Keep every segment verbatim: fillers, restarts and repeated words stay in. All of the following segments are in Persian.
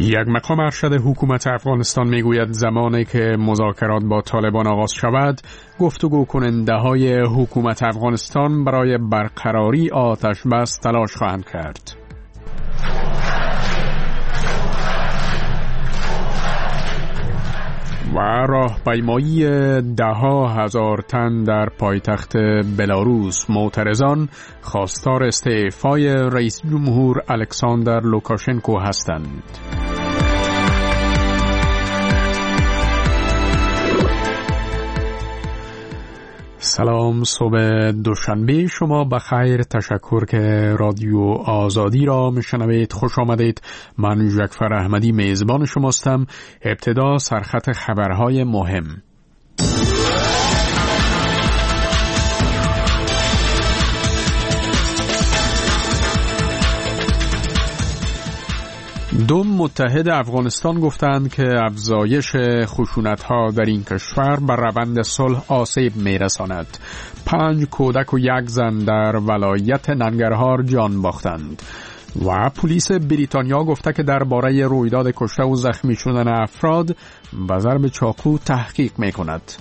یک مقام ارشد حکومت افغانستان میگوید زمانی که مذاکرات با طالبان آغاز شود، گفتگو کننده های حکومت افغانستان برای برقراری آتش بس تلاش خواهند کرد. و راهپیمایی ده ها هزار تن در پایتخت بلاروس، معترضان خواستار استعفای رئیس جمهور الکساندر لوکاشنکو هستند. سلام، صبح دوشنبه شما بخیر. تشکر که رادیو آزادی را میشنوید. خوش آمدید. من جعفر احمدی میزبان شماستم. ابتدا سرخط خبرهای مهم. دو متحد افغانستان گفتند که افزایش خشونت‌ها در این کشور بر روند صلح آسیب می‌رساند. پنج کودک و یک زن در ولایت ننگرهار جان باختند. و پلیس بریتانیا گفته که درباره رویداد کشته و زخمی شدن افراد به ضرب چاقو تحقیق می‌کند.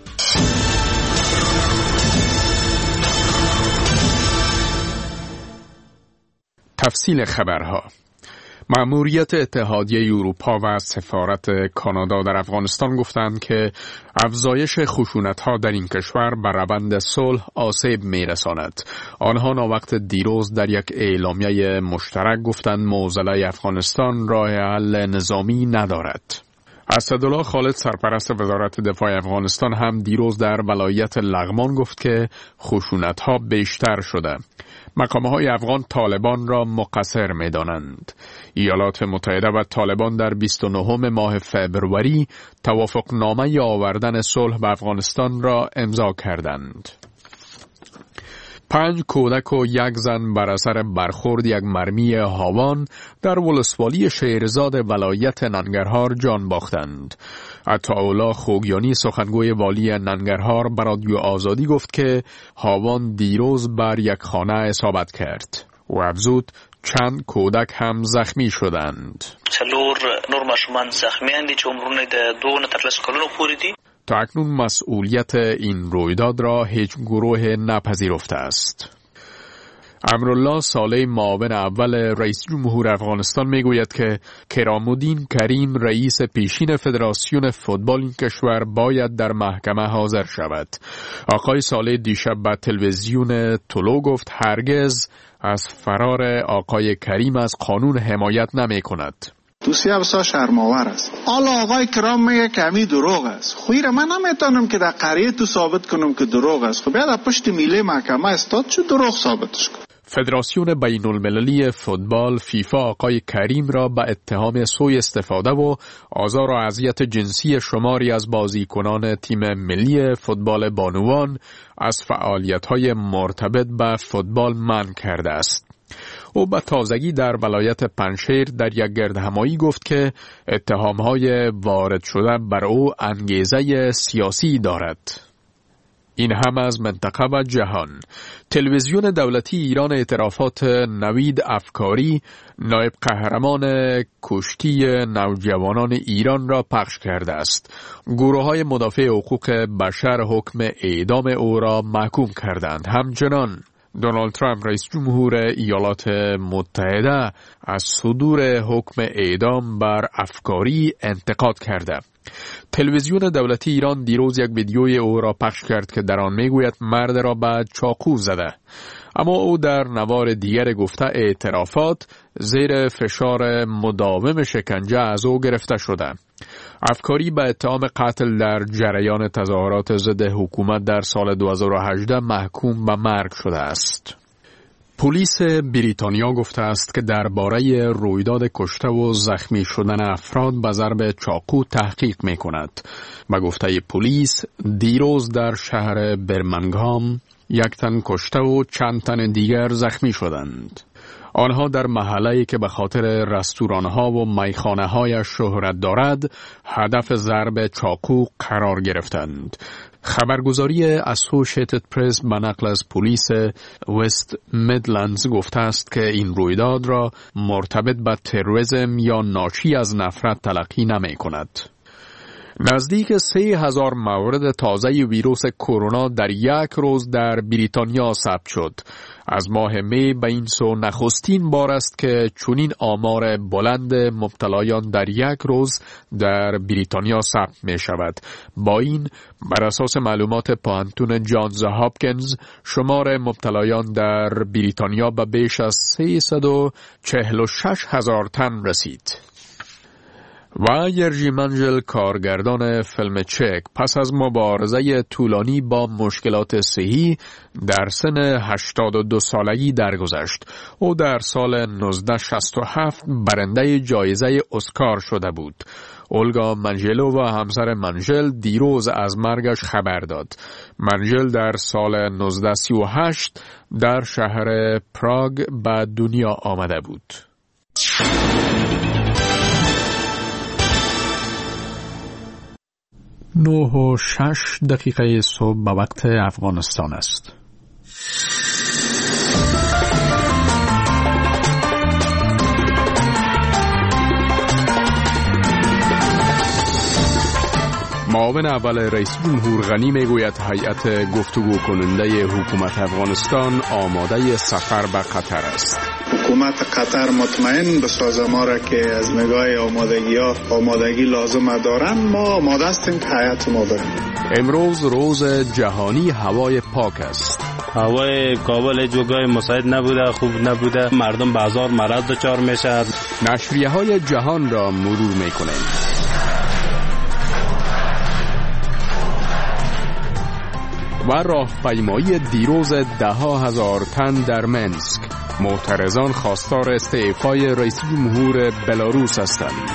تفصیل خبرها. مأموریت اتحادیه اروپا و سفارت کانادا در افغانستان گفتند که افزایش خشونت‌ها در این کشور بر روند صلح آسیب می‌رساند. آنها ناوقت دیروز در یک اعلامیه مشترک گفتند معضله افغانستان راه حل نظامی ندارد. اسدالله خالد سرپرست وزارت دفاع افغانستان هم دیروز در ولایت لغمان گفت که خشونت‌ها بیشتر شده. مقام‌های افغان طالبان را مقصر می‌دانند. ایالات متحده و طالبان در بیست و نهم ماه فبروری توافقنامه آوردن صلح به افغانستان را امضا کردند. پنج کودک و یک زن بر اثر برخورد یک مرمی هاوان در ولسوالی شیرزاد ولایت ننگرهار جان باختند. عطاالله خوگیانی سخنگوی والی ننگرهار به رادیو آزادی گفت که هاوان دیروز بر یک خانه اصابت کرد و افزود چند کودک هم زخمی شدند. چلور نور ماشومان زخمی اندی چه عمرونه ده دو نترلس کلونو پوری دی. تا اکنون مسئولیت این رویداد را هیچ گروه نپذیرفته است. امرالله صالح معاون اول رئیس جمهور افغانستان میگوید که کرامالدین کریم رئیس پیشین فدراسیون فوتبال این کشور باید در محکمه حاضر شود. آقای صالح دیشب به تلویزیون طلوع گفت هرگز از فرار آقای کریم از قانون حمایت نمی کند. دوسیه بسا شرماور است. حالا آقای کرام میگه که همی دروغ است. خویره من نمیتونم که در قریه تو ثابت کنم که دروغ است. خب باید پشت میله محکمه استاد چه دروغ ثابتش کنم. فدراسیون بین المللی فوتبال فیفا آقای کریم را به اتهام سوء استفاده و آزار و اذیت جنسی شماری از بازیکنان تیم ملی فوتبال بانوان از فعالیت‌های مرتبط به فوتبال منع کرده است. او به تازگی در ولایت پنجشیر در یک گردهمایی گفت که اتهام‌های وارد شده بر او انگیزه سیاسی دارد. این هم از منطقه و جهان. تلویزیون دولتی ایران اعترافات نوید افکاری نایب قهرمان کشتی نوجوانان ایران را پخش کرده است. گروه‌های مدافع حقوق بشر حکم اعدام او را محکوم کردند. همچنان دونالد ترامپ رئیس جمهور ایالات متحده از صدور حکم اعدام بر افکاری انتقاد کرده. تلویزیون دولتی ایران دیروز یک ویدیوی او را پخش کرد که در آن میگوید مرد را به چاقو زده. اما او در نوار دیگر گفته اعترافات زیر فشار مداوم شکنجه از او گرفته شده. افکاری به اتهام قتل در جریان تظاهرات ضد حکومت در سال دو هزار و هجده محکوم به مرگ شده است. پلیس بریتانیا گفته است که درباره رویداد کشته و زخمی شدن افراد به ضرب چاقو تحقیق می کند. به گفته پلیس دیروز در شهر برمنگهام یک تن کشته و چند تن دیگر زخمی شدند. آنها در محله‌ای که به خاطر رستوران‌ها و میخانه‌هایش شهرت دارد، هدف ضرب چاقو قرار گرفتند. خبرگزاری اسوشیتد پرس به نقل از پلیس وست میدلندز گفته است که این رویداد را مرتبط به تروریسم یا ناشی از نفرت تلقی نمی کند. نزدیک سه هزار مورد تازه ویروس کرونا در یک روز در بریتانیا ثبت شد. از ماه می به این سو نخستین بار است که چنین آمار بلند مبتلایان در یک روز در بریتانیا ثبت می شود. با این بر اساس معلومات پانتون جانز هاپکینز شمار مبتلایان در بریتانیا به بیش از سیصد و چهل و شش هزار تن رسید. و یرژی منژل کارگردان فیلم چک پس از مبارزه طولانی با مشکلات صحی در سن هشتاد و دو سالگی درگذشت. او در سال نوزده شصت و هفت برنده جایزه اسکار شده بود. اولگا منژلو و همسر منژل دیروز از مرگش خبر داد. منژل در سال نوزده سی و هشت در شهر پراگ به دنیا آمده بود. نه و شش دقیقه صبح به وقت افغانستان است. معاون اول رئیس جمهور غنی میگوید هیئت گفتگو کننده حکومت افغانستان آماده سفر به قطر است. حکومت قطر مطمئن به سازمان را که از نگاه آمادگی ها آمادگی لازم دارن، ما آماده هستیم که هیئت ما بریم. امروز روز جهانی هوای پاک است. هوای کابل جوگای مساعد نبوده، خوب نبوده، مردم به هزار مرض دچار میشن. نشریه های جهان را مرور میکنیم. و راهپیمایی دیروز ده ها هزار تن در منسک. معترضان خواستار استعفای رئیس جمهور بلاروس هستند.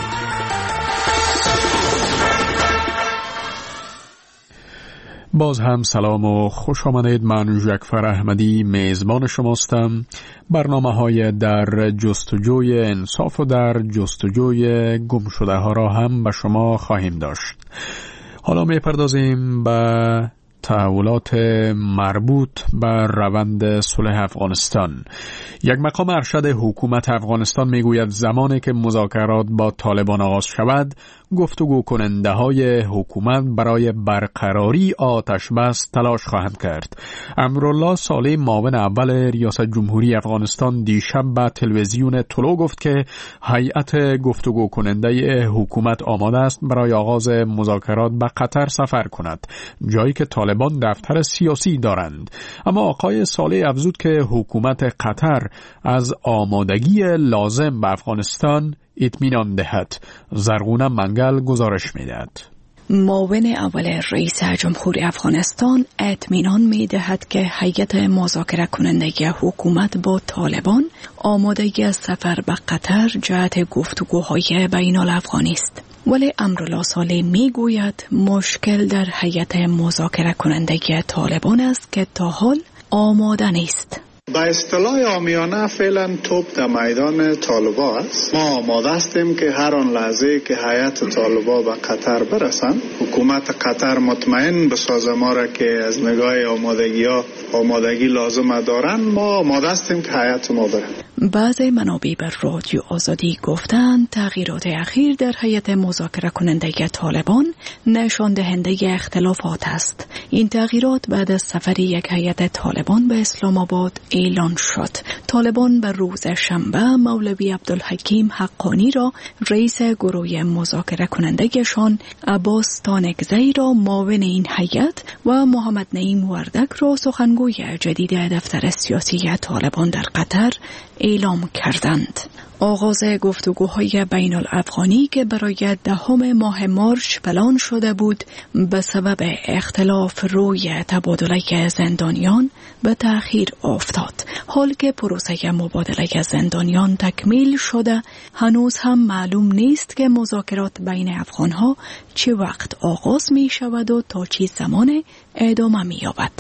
باز هم سلام و خوش آمدید. من جعفر احمدی میزبان شماستم. برنامه های در جستجوی انصاف و در جستجوی گم شده ها را هم به شما خواهیم داشت. حالا می پردازیم به تحولات مربوط به روند صلح افغانستان. یک مقام ارشد حکومت افغانستان میگوید زمانی که مذاکرات با طالبان آغاز شود، گفتگو کننده های حکومت برای برقراری آتش بس تلاش خواهند کرد. امرالله صالح معاون اول ریاست جمهوری افغانستان دیشب به تلویزیون طلوع گفت که هیئت گفتگو کننده حکومت آماده است برای آغاز مذاکرات به قطر سفر کند، جایی که طالبان دفتر سیاسی دارند. اما آقای صالح افزود که حکومت قطر از آمادگی لازم به افغانستان اطمینان دهد. زرغونه منگل گزارش می‌دهد. معاون اول رئیس جمهور افغانستان اطمینان می‌دهد که هیئت مذاکره کننده حکومت با طالبان آمادگی از سفر به قطر جهت گفتگوهای بین الافغانی است. ولی امرالله صالح میگوید مشکل در هیئت مذاکره کننده طالبان است که تا حال آماده نیست. با اصطلاح عامیانه فعلا توپ در میدان طالبا است. ما آماده هستیم که هر آن لحظه که هیئت طالبا به قطر برسند، حکومت قطر مطمئن به سازمان را که از نگاه آمادگی ها آمادگی لازم دارن، ما آماده هستیم که هیئت ما برند. بعضی منابع بر رادیو آزادی گفتند تغییرات اخیر در هیئت مذاکره کننده طالبان نشان دهنده اختلافات است. این تغییرات بعد از سفر یک هیئت طالبان به اسلام آباد اعلان شد. طالبان بر روز شنبه مولوی عبدالحکیم حقانی را رئیس گروه مذاکره کنندگشان، عباس تانکزی را معاون این هیئت و محمد نعیم وردک را سخنگوی جدید دفتر سیاسی طالبان در قطر اعلام کردند. آغاز گفتگوهای بین الافغانی که برای دهم ماه مارچ پلان شده بود به سبب اختلاف روی تبادله زندانیان به تأخیر افتاد. حال که پروسه مبادله زندانیان تکمیل شده، هنوز هم معلوم نیست که مذاکرات بین افغانها چه وقت آغاز می شود و تا چه زمان ادامه می یابد.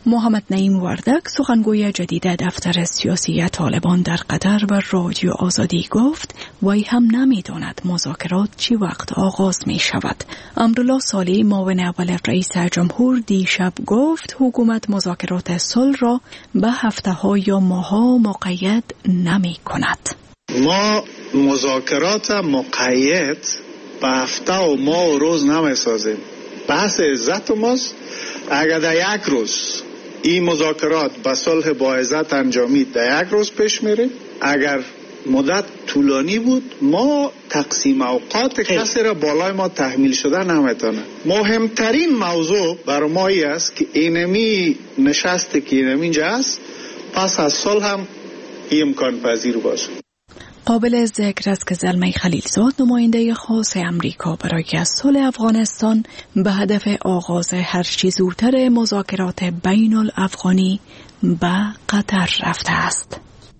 محمد نعیم وردک سخنگوی جدید دفتر سیاسی طالبان در قطر به رادیو آزادی گفت وی هم نمی‌داند مذاکرات چی وقت آغاز می شود. امرالله صالحی معاون اول رئیس جمهور دیشب گفت حکومت مذاکرات صلح را به هفته‌ها یا ماه‌ها مقید نمی کند. ما مذاکرات مقید به هفته و ماه و روز نمی سازیم. بحث عزت ماست. اگر در یک روز این مذاکرات به صلح با عزت انجامید در یک روز پیش میره. اگر مدت طولانی بود ما تقسیم اوقات کسی را بالای ما تحمیل شده نمیتونه. مهمترین موضوع برای ما ای است که اینمی نشسته که اینمی اینجا است پس از صلح هم امکان پذیر باشه. قابل ذکر است که زلمه خلیلزاد نماینده خاص امریکا برای صلح افغانستان به هدف آغاز هرچه زودتر مذاکرات بین الافغانی به قطر رفته است.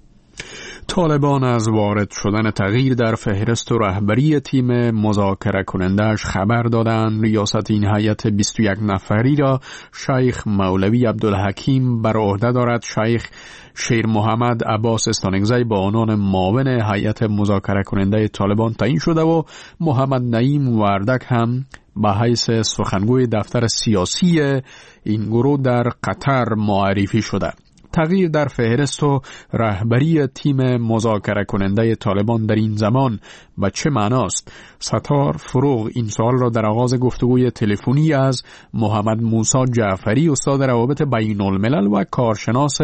طالبان از وارد شدن تغییر در فهرست و رهبری تیم مذاکره کنندش خبر دادند. ریاست این هیئت بیست و یک نفری را شیخ مولوی عبدالحکیم بر عهده دارد. شیخ شیر محمد عباس استانگزی با عنوان معاون هیئت مذاکره کننده طالبان تعیین شده و محمد نعیم وردک هم به حیث سخنگوی دفتر سیاسی این گروه در قطر معرفی شده. تغییر در فهرست و رهبری تیم مذاکره کننده طالبان در این زمان و چه معناست؟ ستار فروغ این سوال را در آغاز گفتگوی تلفنی از محمد موسی جعفری استاد روابط بین الملل و کارشناس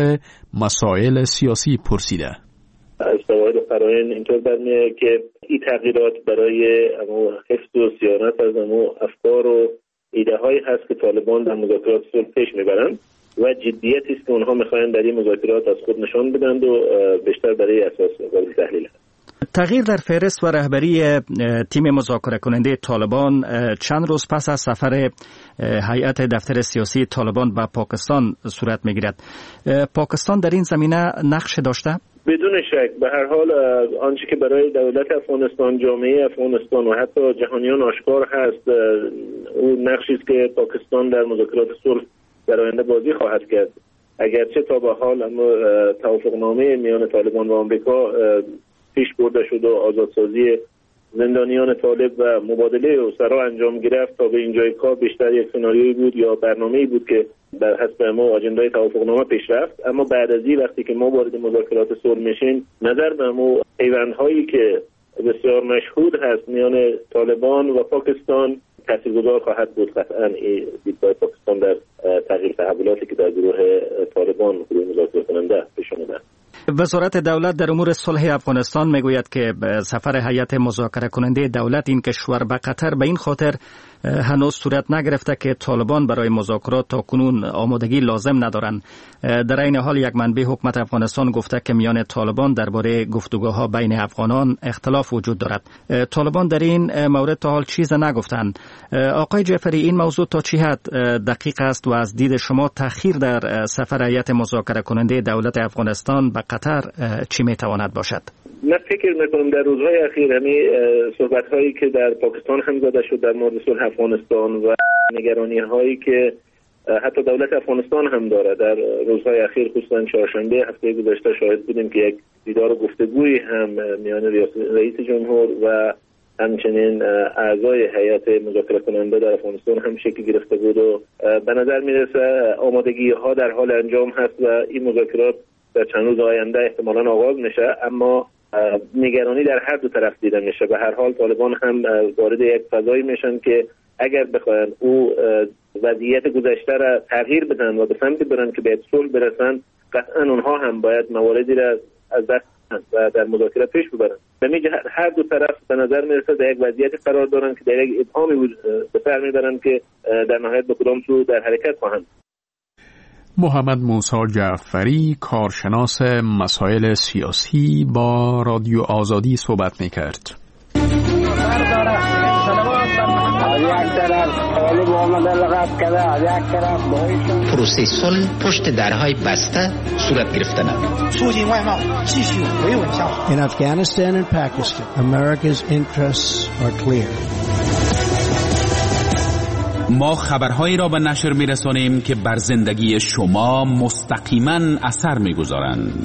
مسائل سیاسی پرسیده. از فواید فرآیند اینطور برمیاد که این تغییرات برای حفظ و صیانت از افکار و ایده هایی هست که طالبان در مذاکرات صلح پیش میبرند و جدیتی است که اونها میخواین در این مذاکرات از خود نشان بدند و بیشتر برای اساس قابل تحلیل هست. تغییر در فهرست و رهبری تیم مذاکره کننده طالبان چند روز پس از سفر هیئت دفتر سیاسی طالبان به پاکستان صورت میگیرد. پاکستان در این زمینه نقش داشته؟ بدون شک. به هر حال آنچه که برای دولت افغانستان، جامعه افغانستان و حتی جهانیان آشکار هست اون نقشی است که پاکستان در مذاکرات صلح در آینده بازی خواهد کرد. اگرچه تا به حال اما توافقنامه میان طالبان و آمریکا پیش برده شد و آزادسازی زندانیان طالب و مبادله اسرا انجام گرفت، تا به اینجای کار بیشتر یک سناریویی بود یا برنامه‌ای بود که در حسب ما آجندای توافقنامه پیش رفت. اما بعد از این وقتی که ما وارد مذاکرات صلح میشیم، نظر به ما پیوندهایی که بسیار مشهود هست میان طالبان و پاکستان تاثیرگذار خواهد بود. قطعاً دیدگاه پاکستان در تغییر تحولاتی که در گروه طالبان گروه مذاکره کننده پیش آمده. وزارت دولت در امور صلح افغانستان میگوید که سفر هیئت مذاکره کننده دولت این کشور به قطر به این خاطر هنوز صورت نگرفته که طالبان برای مذاکرات تا کنون آمادگی لازم ندارند. در این حال یک منبع حکومت افغانستان گفته که میان طالبان درباره گفتگوها بین افغانان اختلاف وجود دارد. طالبان در این مورد تا حال چیز نگفتند. آقای جعفری، این موضوع تا چه حد دقیق است و از دید شما تأخیر در سفر هیئت مذاکره کننده دولت افغانستان به قطر چی میتواند باشد؟ من فکر میکنم در روزهای اخیر همین صحبت هایی که در پاکستان هم زده شد در مورد صلح افغانستان و نگرانی هایی که حتی دولت افغانستان هم داره، در روزهای اخیر خصوصا چهارشنبه هفته گذشته شاهد بودیم که یک دیدار و گفتگوی هم میان رئیس جمهور و همچنین اعضای هیئت مذاکره کننده در افغانستان هم شکل گرفته بود و به نظر میرسه آمادگی ها در حال انجام هست و این مذاکرات در چند روز آینده احتمالاً آغاز میشه. اما نگرانی در هر دو طرف دیده میشه. به هر حال طالبان هم وارد یک فضایی میشن که اگر بخواین او وضعیت گذشته را تغییر بدن و به سمتی برن که به صلح برسن، قطعا اونها هم باید مواردی را از دست و در مذاکره پیش ببرن. به جهت هر دو طرف به نظر میرسه در یک وضعیتی قرار دارن که در یک ابهامی به سر میبرن که در نهایت به کدام سو در حرکت خواهند. محمد موسی جعفری، کارشناس مسائل سیاسی، با رادیو آزادی صحبت میکرد. پروسه صلح پشت درهای بسته صورت گرفتن. In Afghanistan and Pakistan, America's interests are clear. ما خبرهایی را به نشر می‌رسانیم که بر زندگی شما مستقیما اثر می‌گذارند.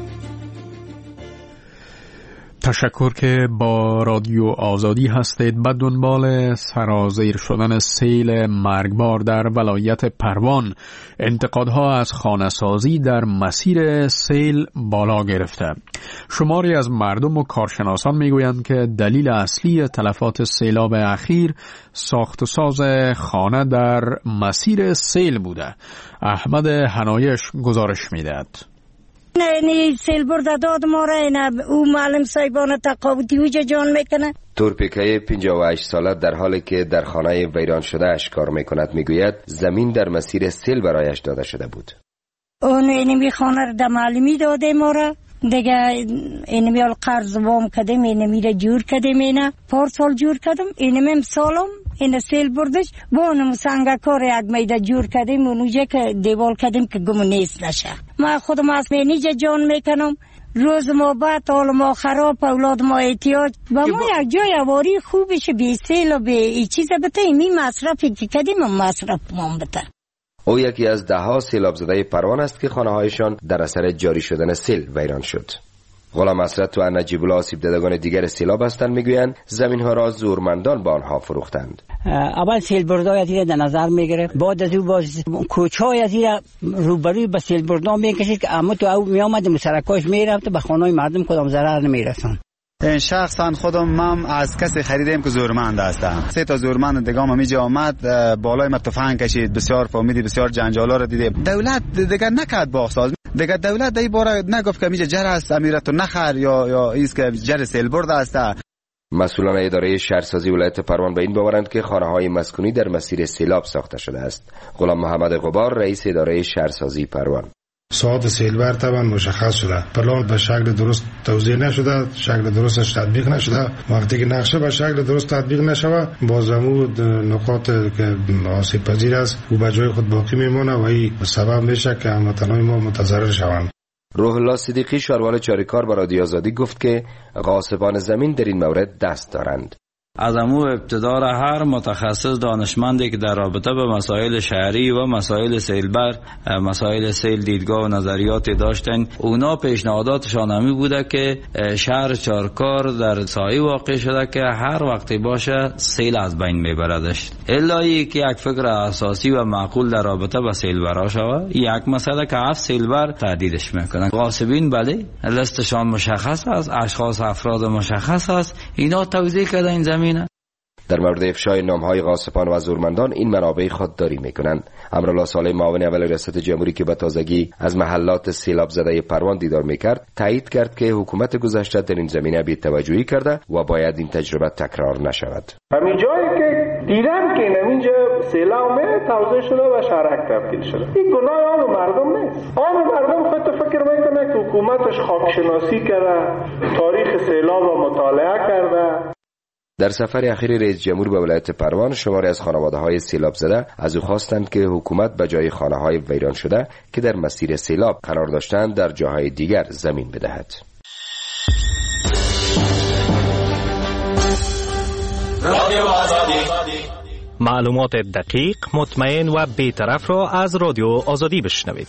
تشکر که با رادیو آزادی هستید. به دنبال سرازیر شدن سیل مرگبار در ولایت پروان، انتقادها از خانه‌سازی در مسیر سیل بالا گرفته. شماری از مردم و کارشناسان میگویند که دلیل اصلی تلفات سیلاب اخیر ساخت و ساز خانه در مسیر سیل بوده. احمد حنایش گزارش میدهد. نه نه سیل برده داد ما را، نه او معلم صاحبان تقابطی اوجا جان میکنه. تورپیکای پنجاه و هشت ساله در حالی که در خانه ویران شده اش کار میکند میگوید زمین در مسیر سیل برایش داده شده بود. اون اینمی خانه را در معلمی داده ما را دیگه، اینمی ال قرض وام کدیم، اینمی را جور کدیم، اینه پار سال جور کدیم، اینمی هم سالم این سیل بردش با اونم سنگه کار یک میده جور کدیم، اونجا که دیوال کدیم که گم نیست نشه. ما خودم از اینجا جان میکنم، روز ما بعد حال ما خراب، اولاد ما احتیاج و ما یک جای اواری خوبش بی سیل و بی چیز بته، اینمی مصرفی که کدیم مصرف ما بته. او یکی از ده ها سیلاب زده پروان است که خانه هایشان در اثر جاری شدن سیل ویران شد. غلام حسرت و نجیب الله آسیب دیدگان دیگر سیلاب هستند میگویند زمین ها را زورمندان با آنها فروختند. اول سیل بردای از در نظر میگیره، بعد از او باز کوچهای از روبروی به سیل بردان میکشید که اما تو او میامد مسرکاش میرفت به خانه مردم کدام ضرر نمیرسان. شخصا خودم من از کسی خریدم که زورمند هستم. سه تا زورمند دیگه هم اینجا آمد، بالای ما تفنگ کشید، بسیار فامیلی بسیار جنجالا رو دیدیم. دولت دیگه نکرد باغساز، دیگه دولت دی باره نگفت که اینجا جر است امیرتو نخر یا یا ایست که جر سیل برده است. مسئولان اداره شهرسازی ولایت پروان به این باورند که خانه‌های مسکونی در مسیر سیلاب ساخته شده است. غلام محمد غبار رئیس اداره شهرسازی پروان: ساعت سیلبر طبعا مشخص شده، پلان به شکل درست توزیع نشده، شکل درستش تطبیق نشده. وقتی که نقشه به شکل درست تطبیق نشود، بازمود نقاط که آسیب پذیر است او به جای خود باقی میمونه و این سبب میشه که هموطنان ما متضرر شوند. روح الله صدیقی شاروال چاریکار به رادیو آزادی گفت که غاصبان زمین در این مورد دست دارند. از امو ابتدا را هر متخصص دانشمندی که در رابطه به مسائل شهری و مسائل سیلبر، مسائل سیل دیدگاه و نظریاتی داشتن، اونا پیشنهاداتشان همی بوده که شهر چارکار در سایه واقع شده که هر وقتی باشه سیل از بین میبردش. الا که یک فکر اساسی و معقول در رابطه با سیلبرها شود، یک مسئله که هفت سیلبر تهدیدش میکنن. غاصبین بله لستشان مشخص است، اشخاص افراد مشخص است، اینا توزیع کردن این زمین. در مورد افشای نام‌های غاصبان و زورمندان این منابع خودداری می‌کنند. امرالله صالح معاون اول ریاست جمهوری که به تازگی از محلات سیلاب زده پروان دیدار می‌کرد، تایید کرد که حکومت گذشته در این زمینه بی‌توجهی کرده و باید این تجربه تکرار نشود. همین جایی که دیدم که اینجا سیلاب می توزیع شده و شهرک تبدیل شده، این گناه آن مردم نیست. آن مردم خود فکر میکنه که حکومتش خاکشناسی کرده، تاریخ سیلاب را مطالعه کرده. در سفر اخیر رئیس جمهور به ولایت پروان، شماری از خانواده‌های سیلاب زده از او خواستند که حکومت به جای خانه‌های ویران شده که در مسیر سیلاب قرار داشتند در جاهای دیگر زمین بدهد. رادیو آزادی، معلومات دقیق، مطمئن و بی‌طرف را از رادیو آزادی بشنوید.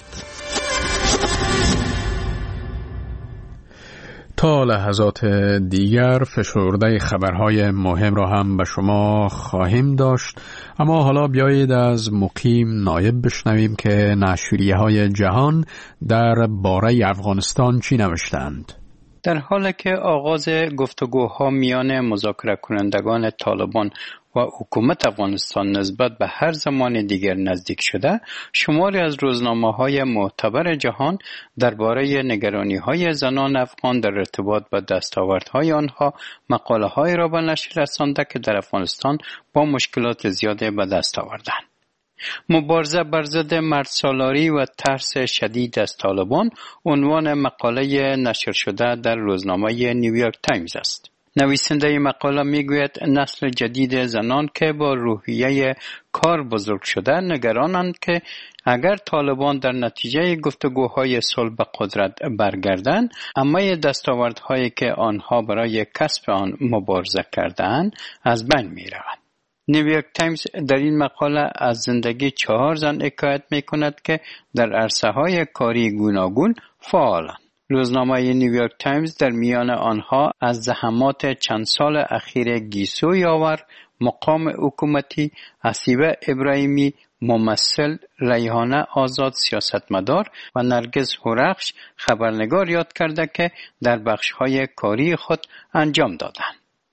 تا لحظات دیگر فشرده خبرهای مهم را هم به شما خواهیم داشت، اما حالا بیایید از مقیم نایب بشنویم که نشریه‌های جهان در باره افغانستان چی نوشتند. در حالی که آغاز گفتگوها میان مذاکره کنندگان طالبان و حکومت افغانستان نسبت به هر زمان دیگر نزدیک شده، شماری از روزنامه‌های معتبر جهان درباره نگرانی‌های زنان افغان در ارتباط با دستاوردهای آنها مقاله‌هایی را به نشر رسانده که در افغانستان با مشکلات زیاده به دست آوردند. مبارزه بر ضد مردسالاری و ترس شدید از طالبان عنوان مقاله نشر شده در روزنامه نیویورک تایمز است. نویسنده مقاله میگوید نسل جدید زنان که با روحیه کار بزرگ شده نگرانند که اگر طالبان در نتیجه گفتگوهای صلح به قدرت برگردند، اما دستاوردهایی که آنها برای کسب آن مبارزه کردند از بین میروند. نیویورک تایمز در این مقاله از زندگی چهار زن حکایت می کند که در عرصه های کاری گوناگون فعالند. روزنامه نیویورک تایمز در میان آنها از زحمات چند سال اخیر گیسو یاور، مقام حکومتی، حسیبه ابراهیمی، ممثل، ریحانه آزاد سیاستمدار و نرگس هورخش خبرنگار یاد کرده که در بخش‌های کاری خود انجام دادند.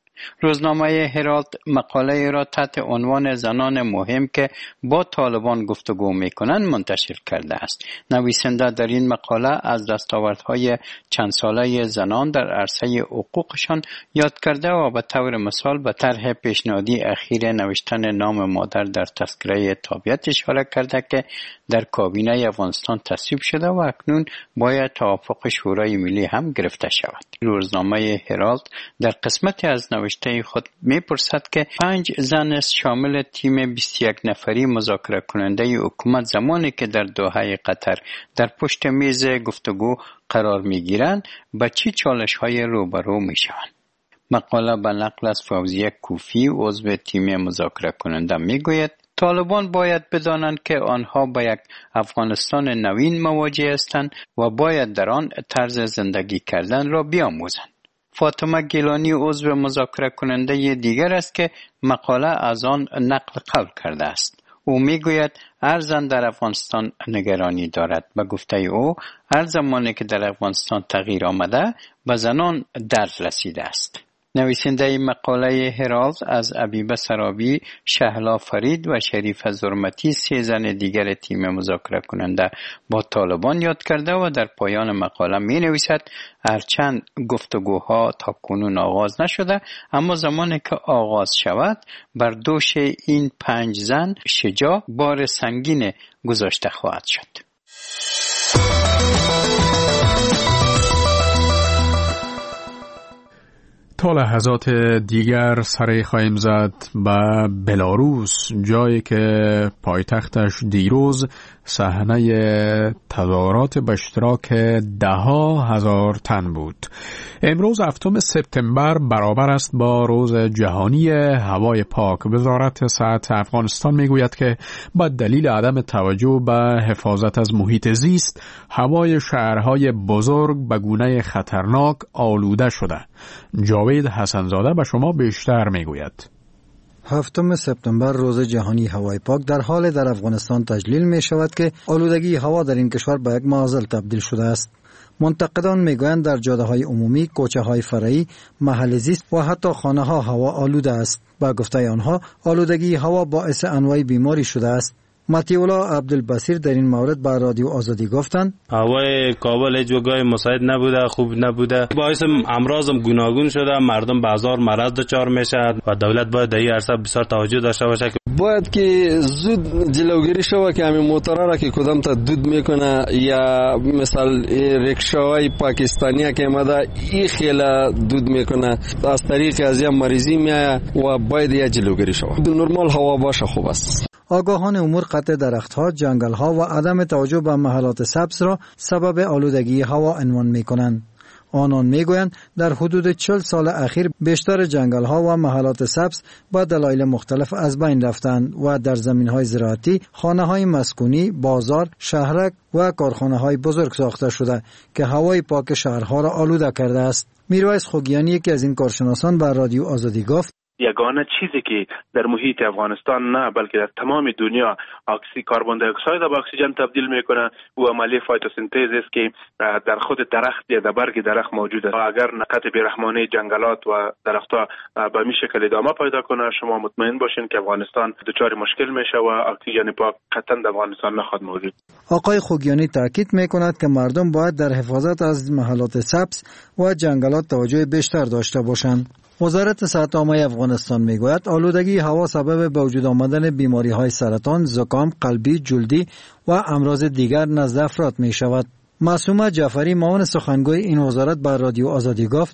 روزنامه هرالد مقاله را تحت عنوان زنان مهم که با طالبان گفتگو می‌کنند منتشر کرده است. نویسنده در این مقاله از دستاوردهای چند ساله زنان در عرصه حقوقشان یاد کرده و به طور مثال به طرح پیشنهادی اخیر نوشتن نام مادر در تذکره تابعیت اشاره کرده که در کابینه افغانستان تصویب شده و اکنون باید توافق شورای ملی هم گرفته شود. روزنامه هرالد در قسمتی از نوشته خود می‌پرسد که پنج زن شامل تیم بیست و یک نفری مذاکره کننده حکومت زمانی که در دوحه قطر در پشت میز گفتگو قرار می‌گیرند با چه چالش‌های روبرو می‌شوند. مقاله به نقل از فوزیه کوفی عضو تیم مذاکره کننده می‌گوید طالبان باید بدانند که آنها با یک افغانستان نوین مواجه هستند و باید در آن طرز زندگی کردن را بیاموزند. فاطمه گیلانی عضو مذاکره کننده دیگر است که مقاله از آن نقل قول کرده است. او میگوید هر زن در افغانستان نگرانی دارد. به گفته او هر زمانی که در افغانستان تغییر آمده به زنان درد رسیده است. نویسنده مقاله هرالد از عبیبه سرابی، شهلا فرید و شریف زرمتی سه زن دیگر تیم مذاکره کننده با طالبان یاد کرده و در پایان مقاله می نویسد هرچند گفتگوها تا کنون آغاز نشده اما زمانی که آغاز شود بر دوش این پنج زن شجاع بار سنگین گذاشته خواهد شد. تا لحظات دیگر سری خواهیم زد به بلاروس، جایی که پایتختش دیروز صحنه تظاهرات به اشتراک ده ها هزار تن بود. امروز هفتم سپتامبر برابر است با روز جهانی هوای پاک. وزارت صحت افغانستان میگوید که با دلیل عدم توجه به حفاظت از محیط زیست، هوای شهرهای بزرگ به گونه خطرناک آلوده شده. جاوید حسنزاده به شما بیشتر میگوید. هفتم سپتامبر روز جهانی هوای پاک در حال در افغانستان تجلیل می شود که آلودگی هوا در این کشور به یک معضل تبدیل شده است. منتقدان میگویند در جاده های عمومی، کوچه های فرعی، محل زیست و حتی خانه ها هوا آلوده است. با گفته آنها آلودگی هوا باعث انواع بیماری شده است. مطیع‌الله عبدالبصیر در این مورد با رادیو آزادی گفتند هوای کابل هیچ جای مساعد نبوده، خوب نبوده، باعث امراض گوناگون شده، مردم به هزار مرض دچار میشه و دولت باید در این عرصه بسیار توجه داشته باشه. باید که زود جلوگیری شوه که همین موتورا را که کدام تا دود میکنه یا مثال رکشاهای پاکستانی که اومده این خیلی دود میکنه از طریق از این مریضی میایه و باید یا جلوگیری شوه. نرمال هوا باشه خوب است. آگاهان امور قطع درختها، جنگلها و عدم توجه به محلات سبز را سبب آلودگی هوا عنوان میکنند. آنان میگویند در حدود چهل سال اخیر بیشتر جنگل‌ها و محلات سبز با دلایل مختلف از بین رفتند و در زمین‌های زراعتی، خانه‌های مسکونی، بازار، شهرک و کارخانه‌های بزرگ ساخته شده که هوای پاک شهرها را آلوده کرده است. میرویس خوگیانی یکی از این کارشناسان به رادیو آزادی گفت یگانه چیزی که در محیط افغانستان نه بلکه در تمام دنیا اکسی کربن دی اکساید به اکسیژن تبدیل میکنه و عملیه فتوسنتز است که در خود درخت یا در برگ درخت موجود است. اگر قطع بیرحمانه جنگلات و درختها به این شکل ادامه پیدا کنه شما مطمئن باشین که افغانستان دچار مشکل میشه و اکسیژن پاک قطعا در افغانستان نخواهد موجود. آقای خوگیانی تاکید میکند که مردم باید در حفاظت از محلات سبز و جنگلات توجه بیشتر داشته باشند. وزارت صحت عامه افغانستان میگوید آلودگی هوا سبب به وجود آمدن بیماری های سرطان، زکام، قلبی، جلدی و امراض دیگر نزد افراد می شود. معصومه جعفری معاون سخنگوی این وزارت بر رادیو آزادی گفت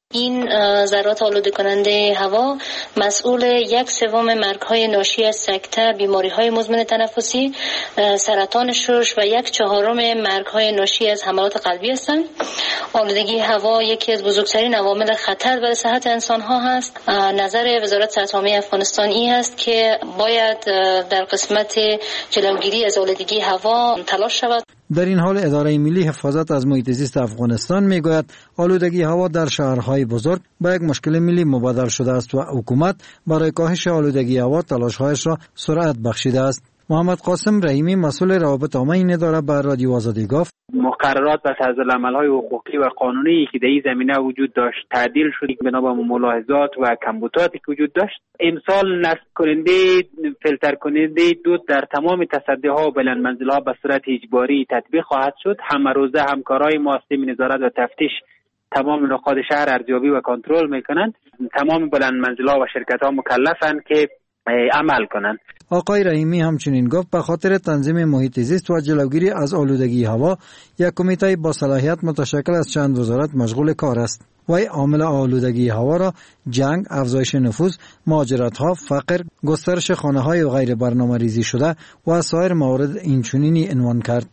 این ذرات آلوده کننده هوا مسئول یک سوم مرگ‌های ناشی از سکته، بیماری‌های مزمن تنفسی، سرطان شش و یک چهارم مرگ‌های ناشی از حملات قلبی هستند. آلودگی هوا یکی از بزرگترین عوامل خطر بر صحت انسان‌ها هست. نظر وزارت صحت عامه افغانستان این است که باید در قسمت جلوگیری از آلودگی هوا تلاش شود. در این حال اداره ملی حفاظت از محیط زیست افغانستان میگوید آلودگی هوا در شهرهای بزرگ به یک مشکل ملی مبادل شده است و حکومت برای کاهش آلودگی هوا تلاش‌هایش را سرعت بخشیده است. محمد قاسم رحیمی مسئول روابط عامه این اداره به رادیو آزادی گفت مقررات و طرزالعمل‌های حقوقی و قانونی که در این زمینه وجود داشت تعدیل شد بنا به ملاحظات و کمبوداتی که وجود داشت. امسال نصب کننده فیلتر کننده دود در تمام تصدی‌ها و بلندمنزل‌ها به صورت اجباری تطبیق خواهد شد. همه روزه همکارای ما سیستم نظارت و تفتیش تمام نقاط شهر ارزیابی و کنترل میکنند. تمام بلندمنزل‌ها و شرکت‌ها مکلفند که عمل کنند. آقای رحیمی همچنین گفت به خاطر تنظیم محیط زیست و جلوگیری از آلودگی هوا یک کمیته با صلاحیت متشکل از چند وزارت مشغول کار است. وی عامل آلودگی هوا را جنگ، افزایش نفوذ، مهاجرت‌ها، فقر، گسترش خانه‌های و غیر برنامه‌ریزی شده و سایر موارد اینچنینی عنوان کرد.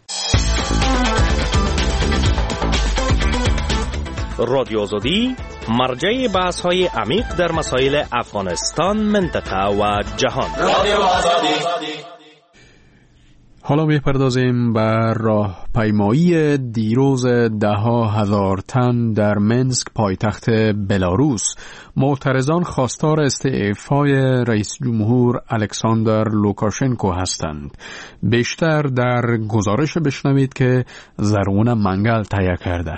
رادیو آزادی مرجع بحث‌های عمیق در مسائل افغانستان، منطقه و جهان. رادیو آزادی. حالا می‌پردازیم بر راهپیمایی دیروز ده‌ها هزار تن در منسک پایتخت بلاروس. معترضان خواستار استعفای رئیس جمهور الکساندر لوکاشنکو هستند. بیشتر در گزارش بشنوید که زرغون منگل تهیه کرده.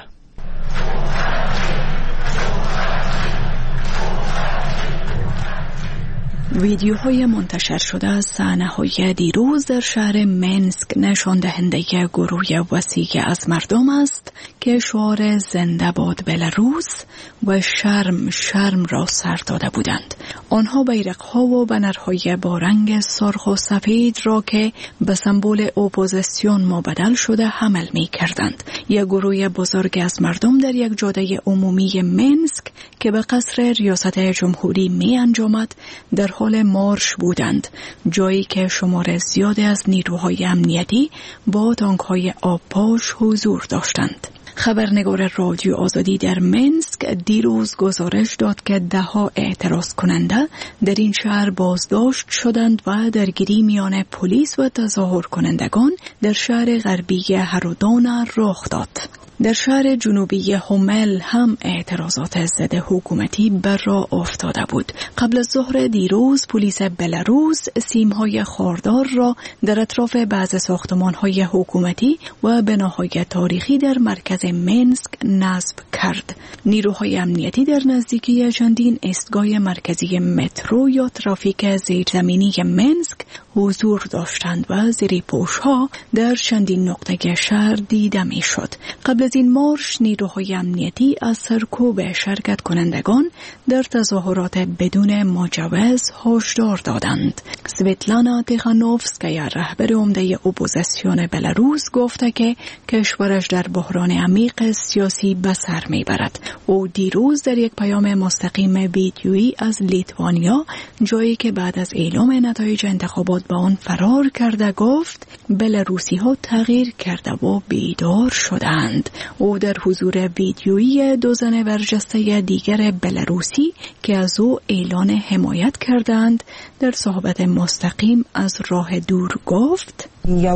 ویدیوهای منتشر شده از صحنه‌های دیروز در شهر منسک نشان دهنده گروه وسیع از مردم است که شعار زنده باد بلاروس و شرم شرم را سر داده بودند. آنها بیرق‌ها و بنرهای با رنگ سرخ و سفید را که به سمبل اپوزیسیون مبدل شده حمل می کردند. یک گروه بزرگ از مردم در یک جاده عمومی منسک که به قصر ریاست جمهوری می انجامد در حال مارش بودند، جایی که شمار زیادی از نیروهای امنیتی با تانک‌های آبپاش حضور داشتند. خبرنگار رادیو آزادی در منسک دیروز گزارش داد که ده‌ها اعتراض کننده در این شهر بازداشت شدند و درگیری میان پلیس و تظاهر کنندگان در شهر غربی هرودان رخ داد. در شهر جنوبی هومل هم اعتراضات ضد حکومتی بر راه افتاده بود. قبل از ظهر دیروز پلیس بلاروس سیم‌های خاردار را در اطراف بعض ساختمان‌های حکومتی و بناهای تاریخی در مرکز منسک نصب کرد. نیروهای امنیتی در نزدیکی چندین ایستگاه مرکزی مترو یا ترافیک زیرزمینی منسک حضور داشتند و زیرپوش‌ها در چندین نقطه شهر دیده می‌شد. قبل از این مارش نیروهای امنیتی از سرکوب شرکت کنندگان در تظاهرات بدون مجوز هشدار دادند. سویتلانا تیخانوفسکایا رهبر عمده اپوزیسیون بلاروس گفته که کشورش در بحران عمیق سیاسی به سر میبرد. او دیروز در یک پیام مستقیم ویدیویی از لیتوانیا، جایی که بعد از اعلام نتایج انتخابات به آن فرار کرده، گفت بلاروسی ها تغییر کرده و بیدار شدند. او در حضور ویدیویی دو زن برجسته دیگر بلاروسی که از او اعلان حمایت کردند در صحبت مستقیم از راه دور گفت: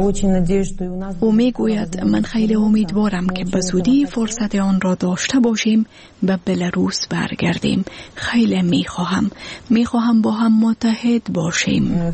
او میگوید من خیلی امیدوارم که به زودی فرصت آن را داشته باشیم به بلاروس برگردیم. خیلی میخواهم میخواهم با هم متحد باشیم.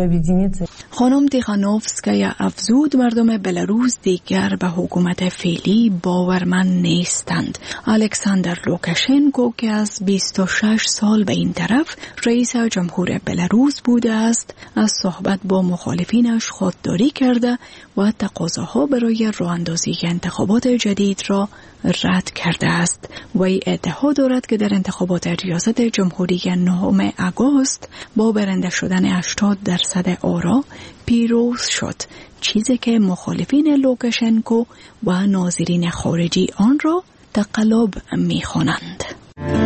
خانم تیخانوفسکایا افزود مردم بلاروس دیگر به حکومت فعلی باورمند نیستند. الکساندر لوکاشنکو که از بیست و شش سال به این طرف رئیس جمهور بلاروس بوده است، از صحبت با مخالفینش خودداری کرده و تقاضاها برای راه‌اندازی انتخابات جدید را رد کرده است. وی ادعا دارد که در انتخابات ریاست جمهوری نهم آگوست با برنده شدن هشتاد درصد آرا پیروز شد، چیزی که مخالفین لوکاشنکو و ناظرین خارجی آن را تقلب می‌خوانند.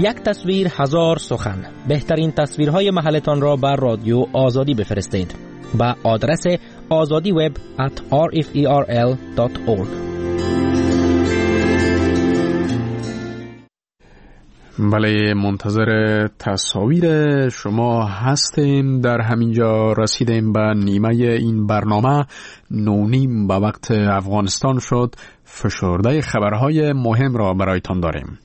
یک تصویر هزار سخن. بهترین تصویرهای محلتان را بر رادیو آزادی بفرستید با آدرس azadi web at r f e r l dot org. بله، منتظر تصاویر شما هستیم. در همینجا رسیدیم به نیمه این برنامه. نونیم به وقت افغانستان شد. فشرده خبرهای مهم را برایتان داریم.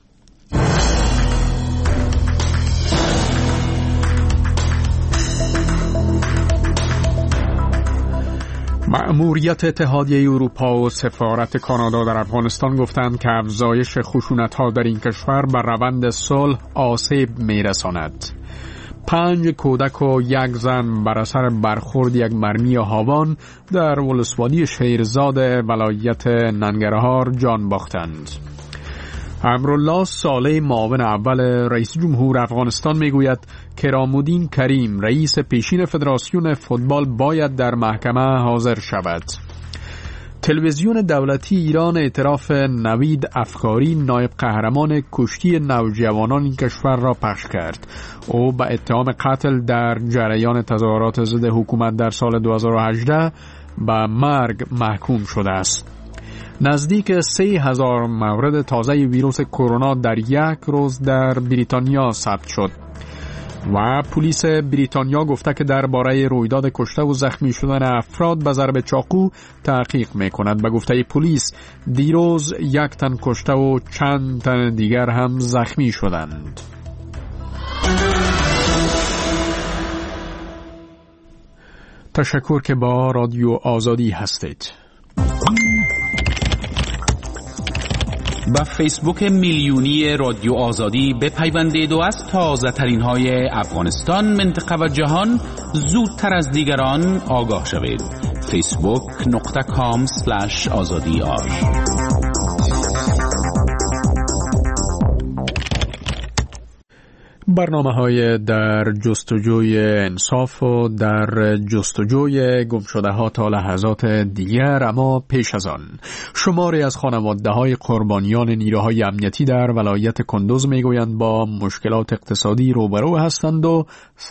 مأموریت اتحادیه اروپا و سفارت کانادا در افغانستان گفتند که افزایش خشونت‌ها در این کشور بر روند صلح آسیب می‌رساند. پنج کودک و یک زن بر اثر برخورد یک مرمی هاوان در ولسوالی شیرزاد ولایت ننگرهار جان باختند. امرالله صالح، معاون اول رئیس جمهور افغانستان، میگوید کرامالدین کریم، رئیس پیشین فدراسیون فوتبال، باید در محکمه حاضر شود. تلویزیون دولتی ایران اعتراف نوید افکاری، نایب قهرمان کشتی نوجوانان این کشور را پخش کرد. او به اتهام قتل در جریان تظاهرات ضد حکومت در سال دو هزار و هجده به مرگ محکوم شده است. نزدیک سه هزار مورد تازه ویروس کرونا در یک روز در بریتانیا ثبت شد و پلیس بریتانیا گفته که درباره رویداد کشته و زخمی شدن افراد به ضرب چاقو تحقیق می‌کند. به گفته پلیس دیروز یک تن کشته و چند تن دیگر هم زخمی شدند. تشکر که با رادیو آزادی هستید. با فیسبوک میلیونی رادیو آزادی بپیوندید و از تازه ترین های افغانستان، منطقه و جهان زودتر از دیگران آگاه شوید. فیسبوک نقطه کام سلش آزادی آر. برنامه های در جستجوی انصاف و در جستجوی گمشده ها تا لحظات دیگر. اما پیش از آن شماری از خانواده های قربانیان نیروهای امنیتی در ولایت کندوز میگویند با مشکلات اقتصادی روبرو هستند و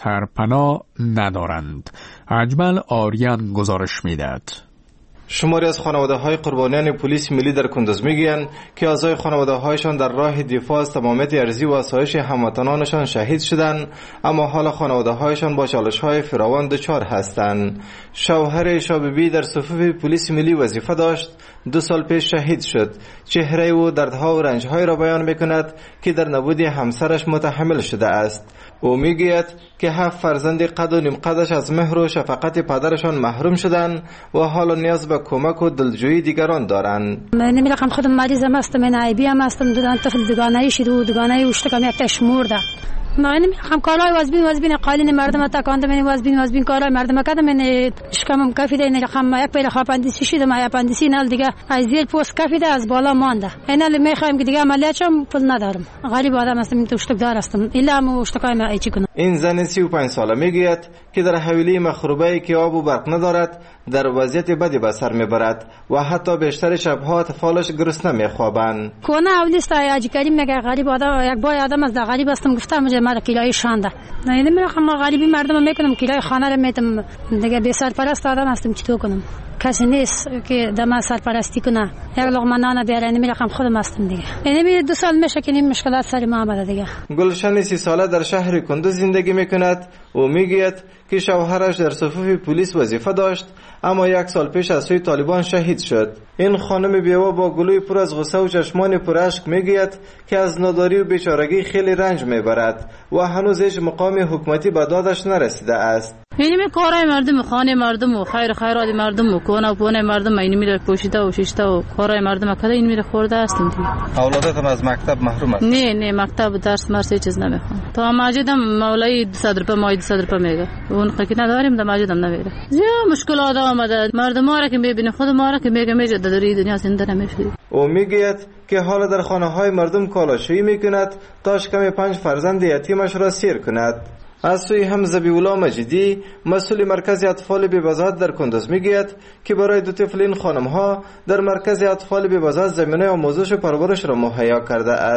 سرپناه ندارند. اجمل آریان گزارش میدهد. شماری از خانواده‌های قربانیان پلیس ملی در کندوز میگویند که اعضای خانواده‌هایشان در راه دفاع از تمامیت ارضی و آسایش هموطنانشان شهید شدند، اما حال خانواده‌هایشان با چالش‌های فراوان دچار هستند. شوهر شاببی در صفوف پلیس ملی وظیفه داشت، دو سال پیش شهید شد. چهره او دردها و رنج‌های را بیان می‌کند که در نبود همسرش متحمل شده است. او میگوید که هفت فرزند قد و نیم قدش از مهر و شفقت پدرشان محروم شدند و حالا نیاز به کمک و دلجویی دیگران دارند. من نمی‌خوام خودم مریضم هستم، من عیبی هم هستم، دو طفل دوگانه‌ای شده و دوگانه‌ای اشتکم یک تاش مرده. من نمی‌خوام کارهای وازبین وازبین قالین مردم تکاندم، من وازبین وازبین کارهای مردم کردم، من اشکمم کافیده، این رقم یک پیل اپندیسی شده، ما اپندیسی نال دیگه از زیر پوست کافیده، از بالا مانده. اینا می‌خوایم که دیگه عملیات شم، پول ندارم. غریب آدم هستم، تو اشتکدار هستم. الا مو اشتکای ما چی کنم. این زن سی و پنج ساله میگوید که در حویلی مخروبه‌ای که آب و برق ندارد در وضعیت بدی به سر میبرد و حتی بیشتر شب‌ها اطفالش گرسنه میخوابند. کونه اولیست حاجی کریم میگه غریب آدم، یک بای آدم از غریب هستم، گفتم مجه مرا کیلای شانده. نه نمیخوام غریبی مردم میکنم، کیلای خانه رو میتم دیگه، بی سرپرست آدم هستم، چطور کنم؟ کسی نیست که دم سرپرستی کنه. یک لقمه نان بیاره، نمیخوام خودم هستم دیگه. یعنی دو سال میشه که این مشکلات سر ما آمده دیگه. گلشن سی ساله در شهر کندوز زندگی میکند و میگوید که شوهرش در صفوف پلیس وظیفه داشت، اما یک سال پیش از سوی طالبان شهید شد. این خانم بیوه با گلوی پر از غصه و چشمان پر اشک میگوید که از ناداری و بیچارگی خیلی رنج میبرد و هنوز هیچ مقام حکومتی به دادش نرسیده است. یعنی می کارای مردم، خانه مردم و خیر خیرات مردم و کونه و پونه مردم اینی میره پوشیده و شیشته و کارای مردم کده این میره خورده هستیم دیگه. اولادتون از مکتب محروم است؟ نه نه، مکتب درس مرس چیز نمیخوام. تا ماجدم مولای دویست روپیه مای دویست روپیه میگه، اون که نداریم در ماجدم نمیره. زیاد مشکلات آمده، مردم ما را که میبینه، خود ما را که میگه میجه در دنیا زنده نمیشه. او میگوید که حالا در خانه های مردم کالاشویی میکند تا کمی پنج فرزند یتیمش را سیر کند. از سوی هم ذبیح‌الله مجیدی، مسئول مرکز اطفال بی‌وضاحت در کندوز میگوید که برای دو طفل این خانم‌ها در مرکز اطفال بی‌وضاحت زمینه آموزش و پرورش را مهیا کرده است.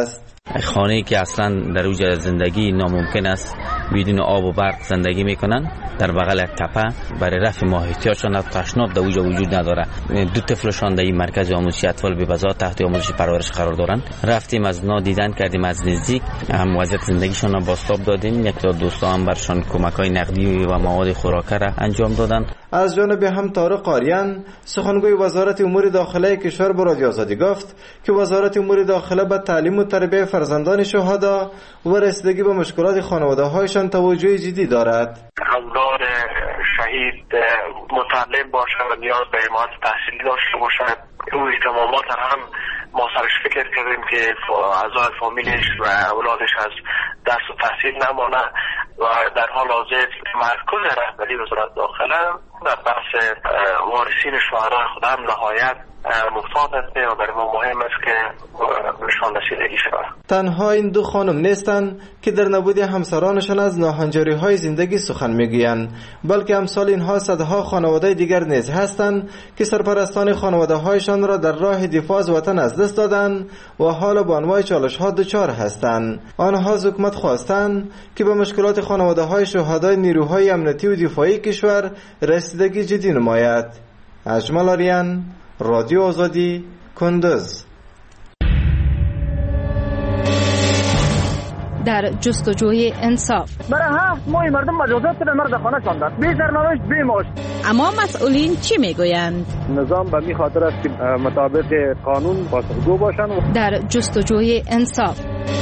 خانه‌ای که اصلا در اوج زندگی ناممکن است بدون آب و برق زندگی میکنن، در بغل یک تپه برای رفع ماهیتیاشان تشناب در اوجا وجود نداره. دو طفلشان در این مرکز آموزشی اطفال بی‌بزا تحت آموزش پرورش قرار دارن. رفتیم از نا دیدن کردیم، از نزدیک هم وضعیت زندگیشان را بازتاب دادیم. یک تا دوستا هم برشان کمک‌های نقدی و مواد خوراکی را انجام دادن. از جانب هم طارق قاریان سخنگوی وزارت امور داخله کشور به رادیو آزادی گفت که وزارت امور داخله به تعلیم و تربیت فرزندان شهدا و رسیدگی به مشکلات خانواده‌هایشان توجه جدی دارد. اولاد شهید متعلم باشد و نیاز به حمایت تحصیلی داشته باشد. او اهتمامات هم ما سرش فکر کردیم که اعضای فامیلش و اولادش از درس و تحصیل نمانه و در حال حاضر مرکز رهبری وزارت داخله در بحث وارثین شهدای خود هم نهایت محتاط است و برای ما مهم است که نشان رسیدگی شود. تنها این دو خانم نیستند که در نبود همسرانشان از ناهنجاری های زندگی سخن میگویند، بلکه امثال اینها صدها خانواده دیگر نیز هستند که سرپرستان خانواده هایشان را در راه دفاع از وطن از دست دادند و حالا با انواع چالش ها دچار هستند. آنها از حکومت خواستند که به مشکلات خانواده های شهدای نیروهای امنیتی و دفاعی کشور رسیدگی جدی نماید. اجمل آریان، رادیو آزادی، کندز. در جستجوی انصاف برای هفت ماه مردم مجازات به مرد خانه شاندند، بی سرنوشت بی معاش. اما مسئولین چی میگویند؟ نظام به می خاطر است که مطابق قانون پاسخگو باشند. در جستجوی انصاف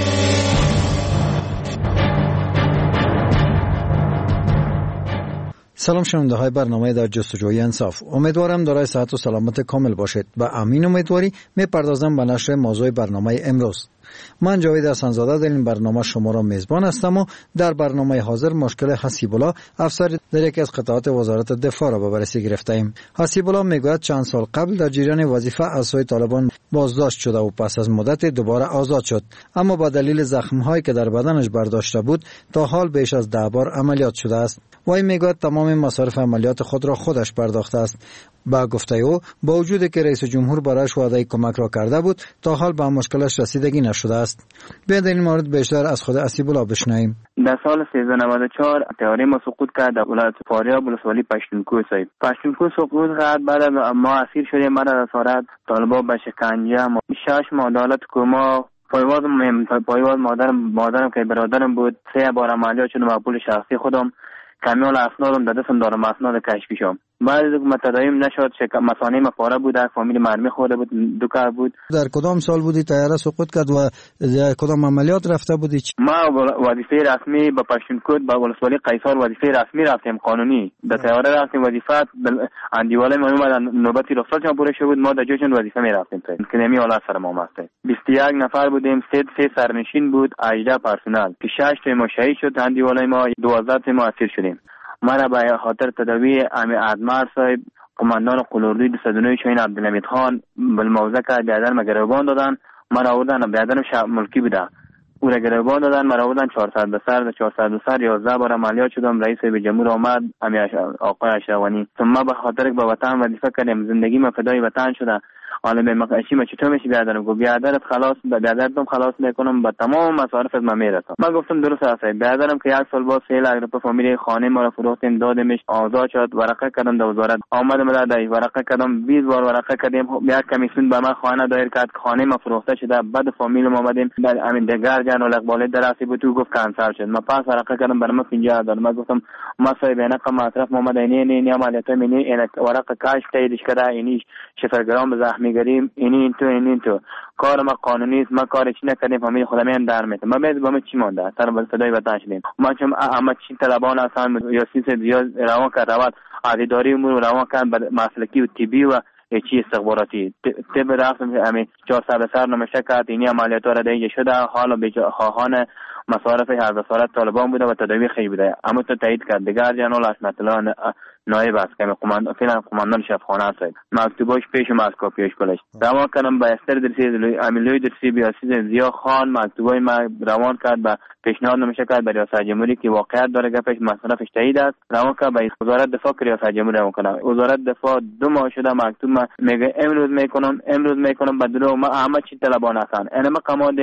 سلام شنونده های برنامه در جستجوی انصاف. امیدوارم دارای صحت و سلامت کامل باشید. با امین امیدواری میپردازم به نشر موضوع برنامه امروز. من جاوید حسن‌زاده در این برنامه شما را میزبان هستم و در برنامه حاضر مشکل حسیب‌الله افسر در یکی از قطعات وزارت دفاع را به بررسی گرفتیم. حسیب‌الله میگوید چند سال قبل در جریان وظیفه از سوی طالبان بازداشت شده و پس از مدت دوباره آزاد شد، اما با دلیل زخم‌هایی که در بدنش برداشته بود تا حال بیش از ده بار عملیات شده است. وی میگوید تمام مصارف عملیات خود را خودش پرداخته است. با گفته او با وجودی که رئیس جمهور برایش وعده کمک را کرده بود تا حال به مشکلش رسیدگی نشده است. بیاید این مورد بیشتر از خود حسیب‌الله بشنویم. در سال سیزده نود و چهار تئوری ما سقوط کرد در ولایت فاریاب ولسوالی پشتونکو صاحب. پشتونکو سقوط کرد، بعد ما اسیر شدیم، بعد از اسارت طالبان به شکنجه ما شش ماه عدالت کما پایواز پایواز مادرم مادرم که برادرم بود سه بار عملیات شدم با پول شخصی خودم کمیال اسنادم در دستم دارم اسناد کشفی شدم. بعد از اینکه تداویم نشد شک مسانه ما پاره بود، در فامیل مرمی خورده بود، دو کار بود. در کدام سال بودی طیاره سقوط کرد و در کدام عملیات رفته بودی؟ ما وظیفه رسمی با پشتونکوت با ولسوالی قیصر وظیفه رسمی رفتیم قانونی. در طیاره رفتیم وظیفه اندیواله ما اومد نوبتی رخصت ما پوره شد بود، ما در جوشن وظیفه می رفتیم. که نمی حالت سر ما مسته. بیست و یک نفر بودیم، سه سه سرنشین بود، هجده پرسنل. که شش تا ما شهید شد اندیواله ما، دوازده تا ما اسیر شدیم. مرا به خاطر تداوی امی ادمار صاحب قماندان قلوردوی دویست و نه شاهین عبدالحمید خان بالموزه که بیادر ما گروبان دادن، مرا آوردن بیادرم شب ملکی بوده، او را گروبان دادن، مرا آوردن چهارصد به سر چهارصد به سر یازده بار عملیات شدم. رئیس به جمهور آمد امی آقای اشرفی ثم به خاطر که به وطن وظیفه کردم، زندگی ما فدای وطن شده. حالا به مقاشی ما چطور میشه بیادرم گفت بیادرت خلاص بیادرتم خلاص میکنم با تمام مصارف ما میرسم. من گفتم درست است. بیادرم که یک سال بعد سیل اگرپا فامیلی خانه ما را فروختیم دادیمش، آزاد شد. ورقه کردم در وزارت آمدم در دای ورقه کردم، بیست بار ورقه کردیم. یک کمیسیون به من خانه دایر کرد، خانه ما فروخته شده. بعد فامیل ما اومدیم در همین دگر جان و اقبال درسی بود، تو گفت کانسل شد. من پاس ورقه کردم برام پنجاه هزار. من گفتم ما صاحب اینا کم مصرف محمد اینی اینی عملیات منی این ورقه کاش تاییدش کرده، اینی صفر گرام به زخمی گریم، اینی این تو این تو کار ما قانونی است. ما کاری چی نکردیم، فامیل خودم من در میته. ما بعد با ما چی مونده سر به صدای وطن شدیم. ما چون اما چی طلبان هستن یا سیاست زیاد روان کرد، روان عادی امور روان کرد به مسلکی و طبی و چی استخباراتی طب رفتم همین چهارصد سر نمیشه کرد. اینی عملیات را دیگه شده، حالا به خواهان مصارف هر وزارت طالبان بوده و تداوی خیلی بوده، اما تو تایید کرد. دیگر جنرال اسمت الله نایب است که قماندان فعلا قماندان شفخانه است. مکتوبش پیش ما کاپیش کلش روان کردم به استر درسی امیلوی درسی بیاسیز زیا خان. مکتوبای ما روان کرد به پیشنهاد نمیشه کرد به ریاست جمهوری که واقعیت داره گپش مصرفش تایید است. روان کرد به وزارت دفاع که ریاست جمهوری روان کنه. وزارت دفاع دو ماه شده مکتوب ما میگه امروز میکنم امروز میکنم بدرو ما همه چی طلبان هستن. انا ما قمادیم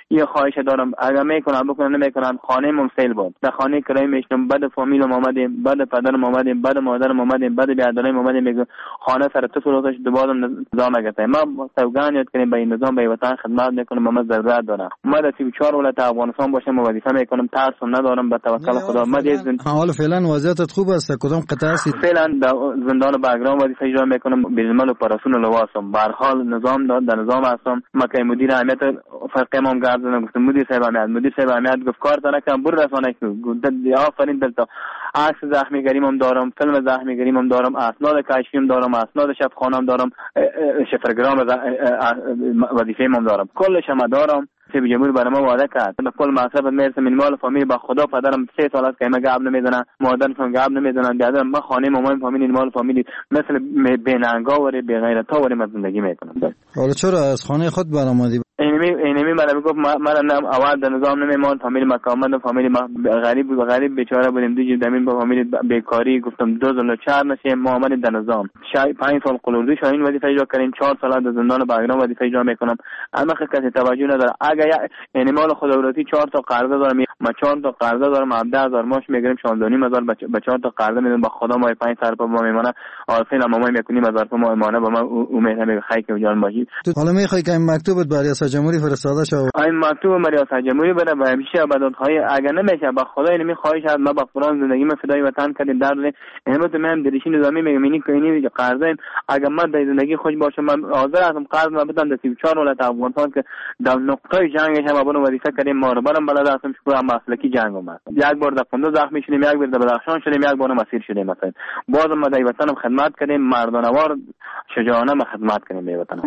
یه خواهش دارم اگر میکنن بکنن نمیکنن خانه مون فیل بود در خانه کرایه میشتم بعد فامیل ما اومدیم بعد پدرم اومدیم بعد مادرم اومدیم بعد بیادرای اومدیم میگه خانه سر تو فروتش دوباره نظام نگته ما سوگان یاد کنیم به این نظام به وطن خدمت میکنم ما ضرورت دارم ما در سی و چهار ولایت افغانستان باشم وظیفه میکنم ترسم ندارم به توکل خدا ما دیدن حال فعلا وضعیتت خوب است کدام قطعه است فعلا در زندان بگرام وظیفه اجرا میکنم بیرمل اپراسیون لواسم به هر حال نظام داد در نظام هستم ما که مدیر امنیت فرق امام گردن گفتم مدیر صاحب امنیت مدیر صاحب امنیت گفت کار داره که برو رسانه گفت آفرین دلتا عکس زخمی گریم هم دارم فیلم زخمی گریم هم دارم اسناد کشفی هم دارم اسناد شب خانم دارم شفرگرام وظیفه هم دارم کلش هم دارم سیب جمهوری برای ما وعده کرد به کل مصرف میرسه مینیمال فامیل با خدا پدرم سه سال است که ما گاب نمیدونن مادرم گاب نمیدونن بیادرم ما خانه مامان فامیل مینیمال فامیلی مثل بیننگا و بی غیرتا و زندگی میکنم. حالا چرا از خانه خود برآمدی؟ اینمی اینمی مرا میگفت مرا نم اول در نظام نمیمان فامیل ما کاملا فامیل ما غریب و غریب بیچاره بودیم دیگه زمین با فامیل بیکاری گفتم دو سال چهار نشه محمد در نظام شای پنج سال قلوردی شاین وظیفه اجرا کردیم چهار سال در زندان بگرام وظیفه اجرا میکنم اما کسی توجه نداره اگه یعنی مال خودآوردی چهار تا قرضه دارم ما چهار تا قرضه دارم هفده هزار ماش میگیریم چهاردانی هزار به چهار تا قرضه میدم با خدا ما پنج سال با میمونه آفرین ما میکنیم هزار تا ما میمونه با ما امید همه خیر که جان باشی. حالا میخوای که این مکتوبت برای ریاست جمهوری فرستاده شه؟ این مکتوب برای ریاست جمهوری بره و همیشه ابدهای اگر نمیشه با خدا اینمی خواهش هست ما با قرآن زندگی ما فدای وطن کردیم در همت من دریشی نظامی میگم اینی که اینی قرضه اگر ما در زندگی خوش باشم من حاضر هستم قرض ما بدم در سی و چهار ولایت افغانستان که در نقطه جنگش هم برام وظیفه کردیم ما رو برام بلد هستم شکر هم مسلکی جنگ اومد یک بار در قندوز زخمی شدیم یک بار در بدخشان شدیم یک بار مسیر شدیم مثلا باز ما در وطنم خدمت کردیم مردانوار شجاعانه ما خدمت کردیم به وطنم.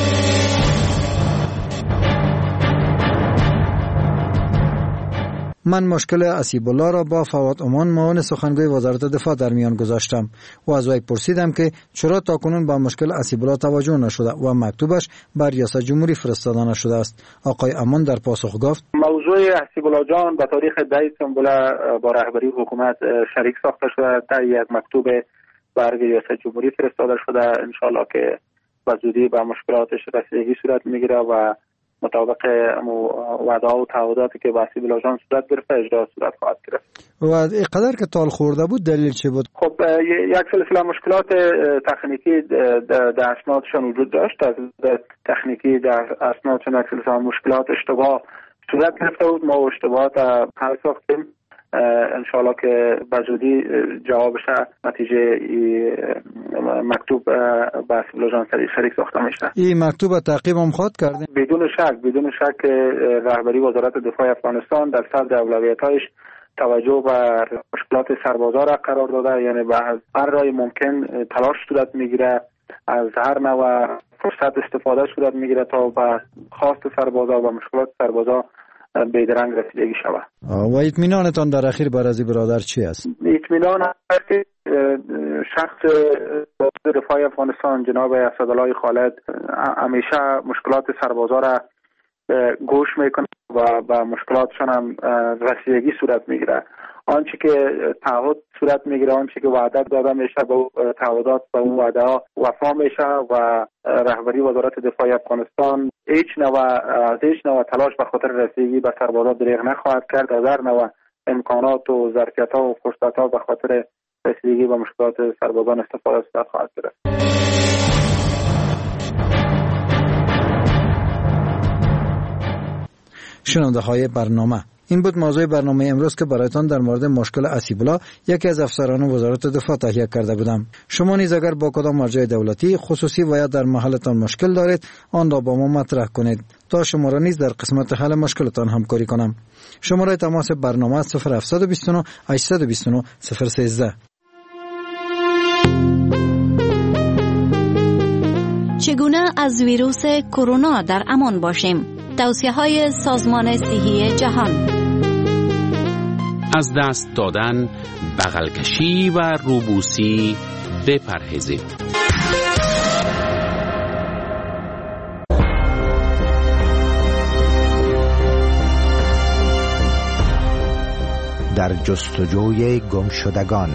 من مشکل اسیب الله را با فواد امان معاون سخنگوی وزارت دفاع در میان گذاشتم و از وی پرسیدم که چرا تاکنون با مشکل اسیب الله توجه نشده و مکتوبش بر ریاست جمهوری فرستاده نشده است. آقای امان در پاسخ گفت موضوع اسیب الله جان به تاریخ ده سپتامبر با رهبری حکومت شریک ساخته شده در یک مکتوب بر ریاست جمهوری فرستاده شده ان شاء الله که به زودی به مشکلاتش رسیدگی صورت میگیره و مطابق وعده و تعهداتی که با اسیب الله جان صورت گرفته اجرا صورت خواهد گرفت. و اینقدر که تال خورده بود دلیل چه بود؟ خب یک سلسله مشکلات تکنیکی در اسنادشان وجود داشت. از تکنیکی در اسنادشان یک سلسله مشکلات اشتباه صورت گرفته بود. ما اشتباهات حل ساختیم انشاءالله که بزودی جوابش نتیجه مکتوب به اسیب الله جان شریک ساخته میشه. این مکتوب تعقیب هم خواهد کردیم؟ بدون شک بدون شک رهبری وزارت دفاع افغانستان در صدر اولویت‌هایش توجه به مشکلات سربازا را قرار داده، یعنی به هر راه ممکن تلاش صورت میگیره، از هر نوع فرصت استفاده صورت میگیره تا به خواست سربازا و مشکلات سربازا بیدرنگ رسیدگی شود. و اطمینانتان در اخیر بر از برادر چی است؟ اطمینان است که شخص دفاع افغانستان جناب اسدالله خالد همیشه مشکلات سربازا را گوش میکنه و به مشکلاتشان هم رسیدگی صورت میگیره. آنچه که تعهد صورت میگیره، آنچه که وعده داده میشه به تعهدات به اون وعده ها وفا میشه و رهبری وزارت دفاع افغانستان هیچ نوع از هیچ نوع تلاش به خاطر رسیدگی به سربازا دریغ نخواهد کرد. از هر نوع امکانات و ظرفیت ها و فرصت ها به خاطر رسیدگی به مشکلات سربازان استفاده صورت خواهد گرفت. شنونده های برنامه، این بود موضوع برنامه امروز که برایتان در مورد مشکل اسیب الله یکی از افسران وزارت دفاع تهیه کرده بودم. شما نیز اگر با کدام مرجع دولتی خصوصی و یا در محلتان مشکل دارید آن را با ما مطرح کنید تا شما را نیز در قسمت حل مشکلتان همکاری کنم. شماره تماس برنامه صفر هفت دو نه هشت دو نه صفر یک سه. چگونه از ویروس کرونا در امان باشیم؟ توصیه‌های سازمان صحی جهان. از دست دادن، بغل کشی و روبوسی بپرهیزید. در جستجوی گمشدگان.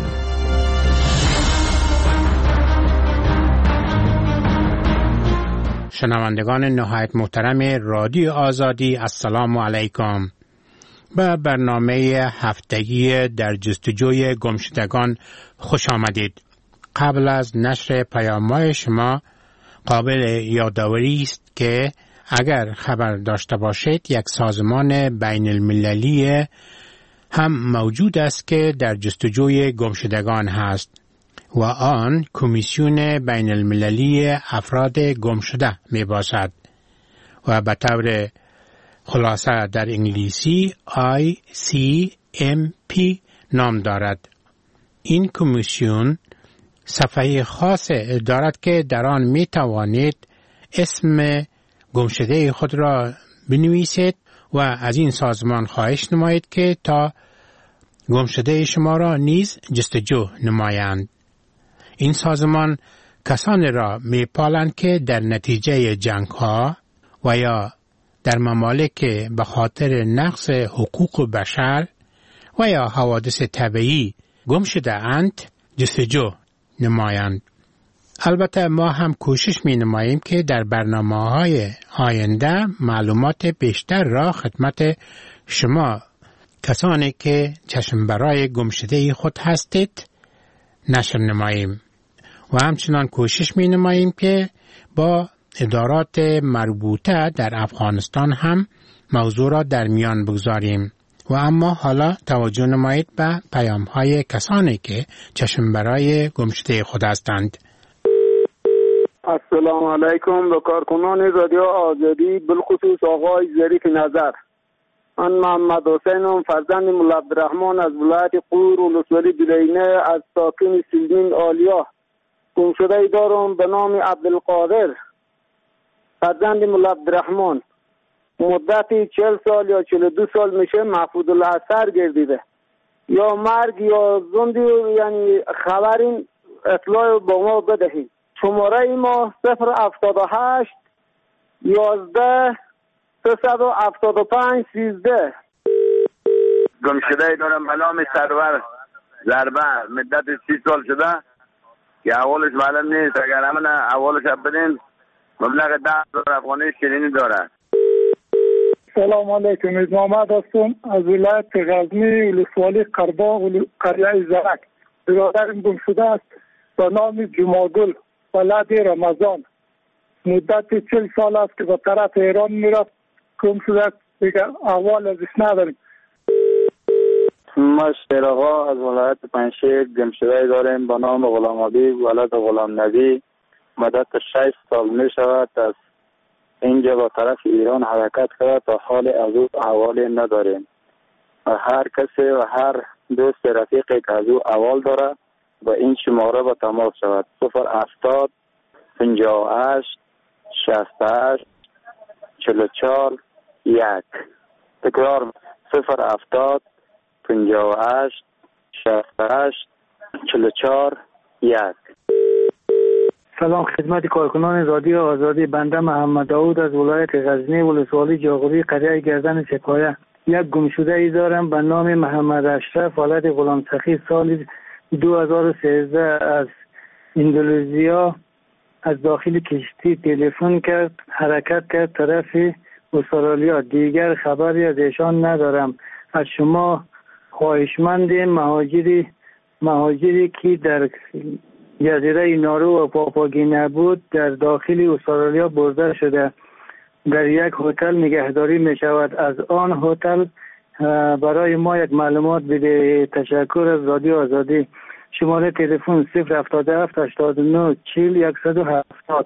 شنوندگان نهایت محترم رادیو آزادی، السلام علیکم. به برنامه هفتگی در جستجوی گمشدگان خوش آمدید. قبل از نشر پیام‌های شما قابل یادآوری است که اگر خبر داشته باشید یک سازمان بین المللی هم موجود است که در جستجوی گمشدگان هست و آن کمیسیون بین المللی افراد گمشده می باشد و به طور خلاصه در انگلیسی آی سی ام پی نام دارد. این کمیسیون صفحه خاص دارد که در آن می توانید اسم گمشده خود را بنویسید و از این سازمان خواهش نمایید که تا گمشده شما را نیز جستجو نمایند. این سازمان کسانی را می پالند که در نتیجه جنگ ها و یا در ممالک که به خاطر نقض حقوق بشر و یا حوادث طبیعی گم شده اند جستجو نمایند. البته ما هم کوشش می نماییم که در برنامه های آینده معلومات بیشتر را خدمت شما کسانی که چشم برای گمشده خود هستید نشر نماییم و همچنان کوشش می نماییم که با ادارات مربوطه در افغانستان هم موضوع را در میان بگذاریم. و اما حالا توجه نمایید به پیام های کسانی که چشم برای گمشده خود هستند. السلام علیکم به کارکنان رادیو آزادی، بالخصوص آقای ظریف نظر. من محمد حسینم، فرزند مولا عبدالرحمن از ولایت قور ولسوالی بلینه از ساکن سلمین آلیا. گمشده دارم به نام عبدالقادر، فرزند مولا عبدالرحمن. مدتی چهل سال یا چهل دو سال میشه محفوظ الاثر گردیده، یا مرگ یا زندی، یعنی خبرین اطلاع با ما بدهید. شماره ما صفر هفتاد و هشت یازده سیصد و هفتاد و پنج سیزده. گمشده دارم به نام سرور ضربه، مدت سی سال شده که اولش معلوم نیست. اگر همون اولش بدین مبلغ ده هزار افغانی شیرینی داره. سلام علیکم، از محمد هستم از ولایت غزنی ولسوالی قرباغ قریه زرک. برادرم گم شده است به نام جمعگل ولد رمضان. مدت چل سال است که به طرف ایران میرفت، گم شده است، دیگه احوال ازش نداریم. ما شیرآقا از ولایت پنجشیر گم شده داریم به نام غلام حبیب ولد غلام نبی. مدت شش سال می شود از اینجا به طرف ایران حرکت کرده، تا حال از او احوالی نداریم. و هر کسی و هر دوست رفیقی که از او احوال داره با این شماره با تماس شود. صفر هفتاد پنجاه و هشت شصت و هشت چهل و چهار یک. تکرار صفر هفتاد پنجاه و هشت شصت و هشت چهل و چهار یک. سلام خدمت کارکنان رادیو آزادی، بنده محمد داود از ولایت غزنی ولسوالی جاغوری قریه گردن سکایه. یک گمشده ای دارم به نام محمد اشرف ولد غلام سخی. سال دو هزار و سیزده از اندونزیا از داخل کشتی تلفن کرد، حرکت کرد طرف استرالیا. دیگر خبری از ایشان ندارم. از شما خواهشمندیم مهاجری مهاجری که در جزیره نارو و پاپاگینه بود در داخل استرالیا برده شده، در یک هتل نگهداری می شود. از آن هتل برای ما یک معلومات بده. تشکر از رادیو آزادی. شماره تلفن صفر هفتاد و هفت هشتاد و نه چهل صد و هفتاد.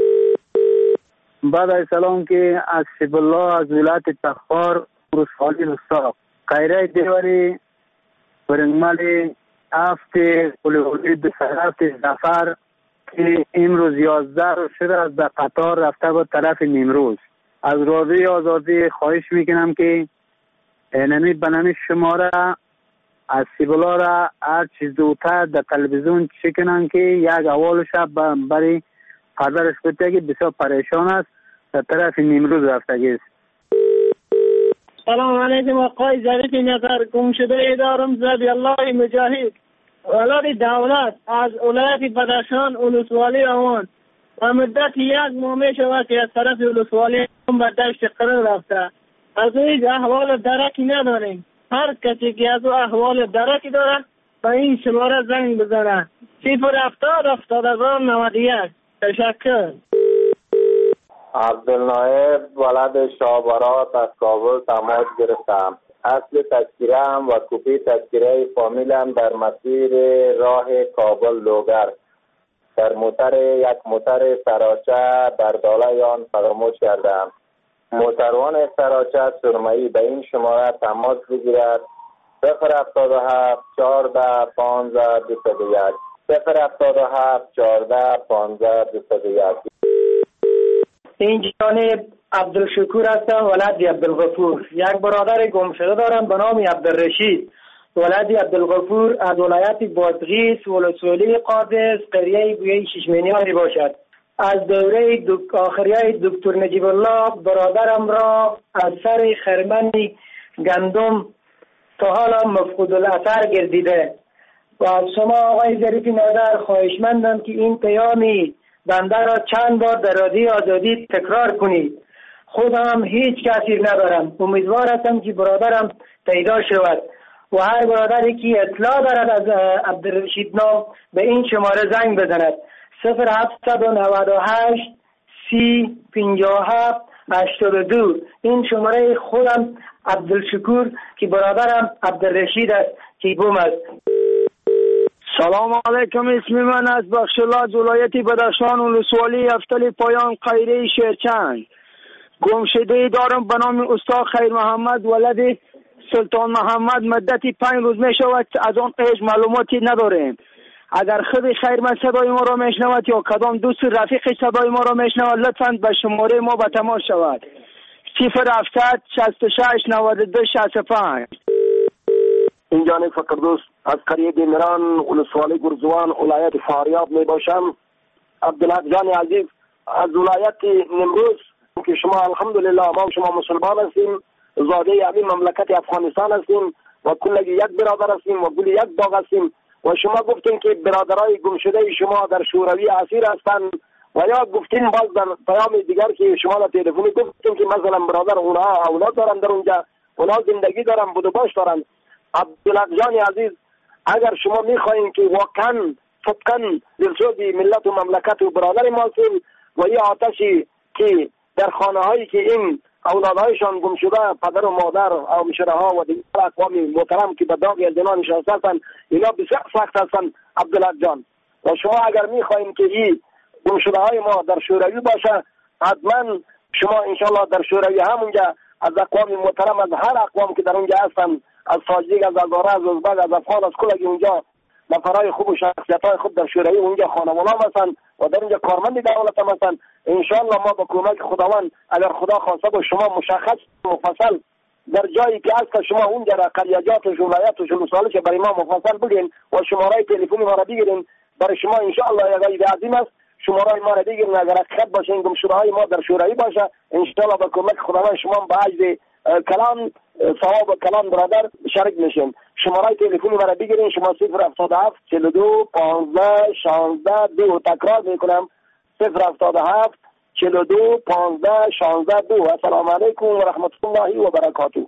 بعد از سلام که از شب الله از ولایت تخار ولسوالی رستاق قیره دیواری برنگمالی هفت قلولی به هفت زفر که امروز یازده رو شده از در قطار رفته به طرف نیمروز. از رادیو آزادی خواهش میکنم که نمی بنامی شماره از سیبلا را هر چیز دوتر در تلویزیون چکنن که یک اول شب برای پدرش بده که بسیار پریشان است، در طرف نیمروز رفته است. سلام علیکم آقای ظریف نظر. گم شده دارم زبی الله مجاهد ولد دولت از ولایت بدخشان ولسوالی آوان. و مدت یک ماه می شود که از طرف ولسوالی به دشت قرار رفته. از این احوال درکی نداریم. هر کسی که از احوال درکی داره به این شماره زنگ بزنه. صفر هفتاد هفتاد نود و یک. تشکر. عبدالنایب ولد شابرات از کابل تماس گرفتم. اصل تذکیره هم و کپی تذکیره فامیلم در مسیر راه کابل لوگر در موتر یک موتر سراچه برداله آن فراموش کردم. موتروان سراچه سرمایی به این شماره تماس بگیرد. صفر هفتاد و هفت چهارده پانزده دویست و یک. صفر هفتاد و هفت چهارده پانزده دویست و یک. این جانب عبدالشکور هستم ولد عبدالغفور. یک برادر گم شده دارم به نام عبدالرشید ولد عبدالغفور از ولایت بادغیس ولسوالی قادس قریه گویه ششمینیانی باشد. از دوره دک... آخریه دکتر نجیب الله برادرم را از سر خرمن گندم تا حالا مفقود الاثر گردیده و از شما آقای ظریف نظر خواهشمندم که این پیامی بنده را چند بار در رادیو آزادی تکرار کنید. خودم هیچ کسی ندارم. امیدوار هستم که برادرم پیدا شود و هر برادری که اطلاع دارد از عبدالرشید نام به این شماره زنگ بزند. صفر هفتصد و نود و هشت سی پنجاه و هفت هشتاد و دو. این شماره خودم عبدالشکور که برادرم عبدالرشید است که گم است. سلام علیکم. اسم من از بخشالله ولایت بدخشان ولسوالی افتل پایان قیره شیرچند. گمشده دارم به نام استاد خیر محمد ولد سلطان محمد. مدت پنج روز می شود از آن ایش معلوماتی نداریم. اگر خود خیر من صدای ما را میشنود یا کدام دوست رفیق صدای ما را میشنود لطفاً به شماره ما به تماس شود. صفر هفتصد شصت و شش نود و دو شصت و پنج. این جانب فقر دوست از قریه دیمران ولسوالی گرزوان ولایت فاریاب می باشم. عبدالحق جان عزیز از ولایت نمروز که شما الحمدلله ما شما مسلمان هستیم، زاده همین مملکت افغانستان هستیم و کلگی یک برادر هستیم و کل یک باغ هستیم و شما گفتین که برادرای گمشده شما در شوروی اسیر هستند و یا گفتین باز در پیام دیگر که شما در تلفنی گفتین که مثلا برادر اونها اولاد دارن در اونجا، اونها زندگی دارن، بود و باش دارن. عبدالحق جان عزیز اگر شما میخواین که واقعا صدقا دلسوز ملت و مملکت و برادر ما هستیم و یه آتشی که در خانه هایی که این اولادهایشان گم شده پدر و مادر او مشره ها و دیگر اقوام محترم که به داغ زندان نشسته هستند اینا بسیار سخت هستند عبدالحق جان. و شما اگر میخواین که این گم شده های ما در شوروی باشه حتما شما انشالله در شوروی همونجا از اقوام محترم از هر اقوام که در اونجا هستند از تاجیک از هزاره از ازبک از افغان از کلگی اونجا نفرای خوب و شخصیت های خوب در شوروی اونجا خانوانا هستند و در اونجا کارمند دولت هم هستند. انشاءالله ما با کمک خداوند اگر خدا خواسته با شما مشخص مفصل در جایی که از که شما اونجا را قریجات و ولایت و ولسوالی برای ما مفصل بگین و شماره تلفنی ما را بگیرین برای شما انشاءالله یک عید عظیم است. شماره ما را بگیرین اگر حقیقت باشه این گمشده های ما در شوروی باشه انشاءالله با کمک خداوند شما به عجز کلام ثواب کلام برادر شرک میشین. شماره تلفنی مرا بگیرین شما صفر هفتاد و هفت چهل و دو پانزده شانزده دو. تکرار میکنم صفر هفتاد و هفت چهل و دو پانزده شانزده دو. السلام علیکم و رحمت الله و برکاته.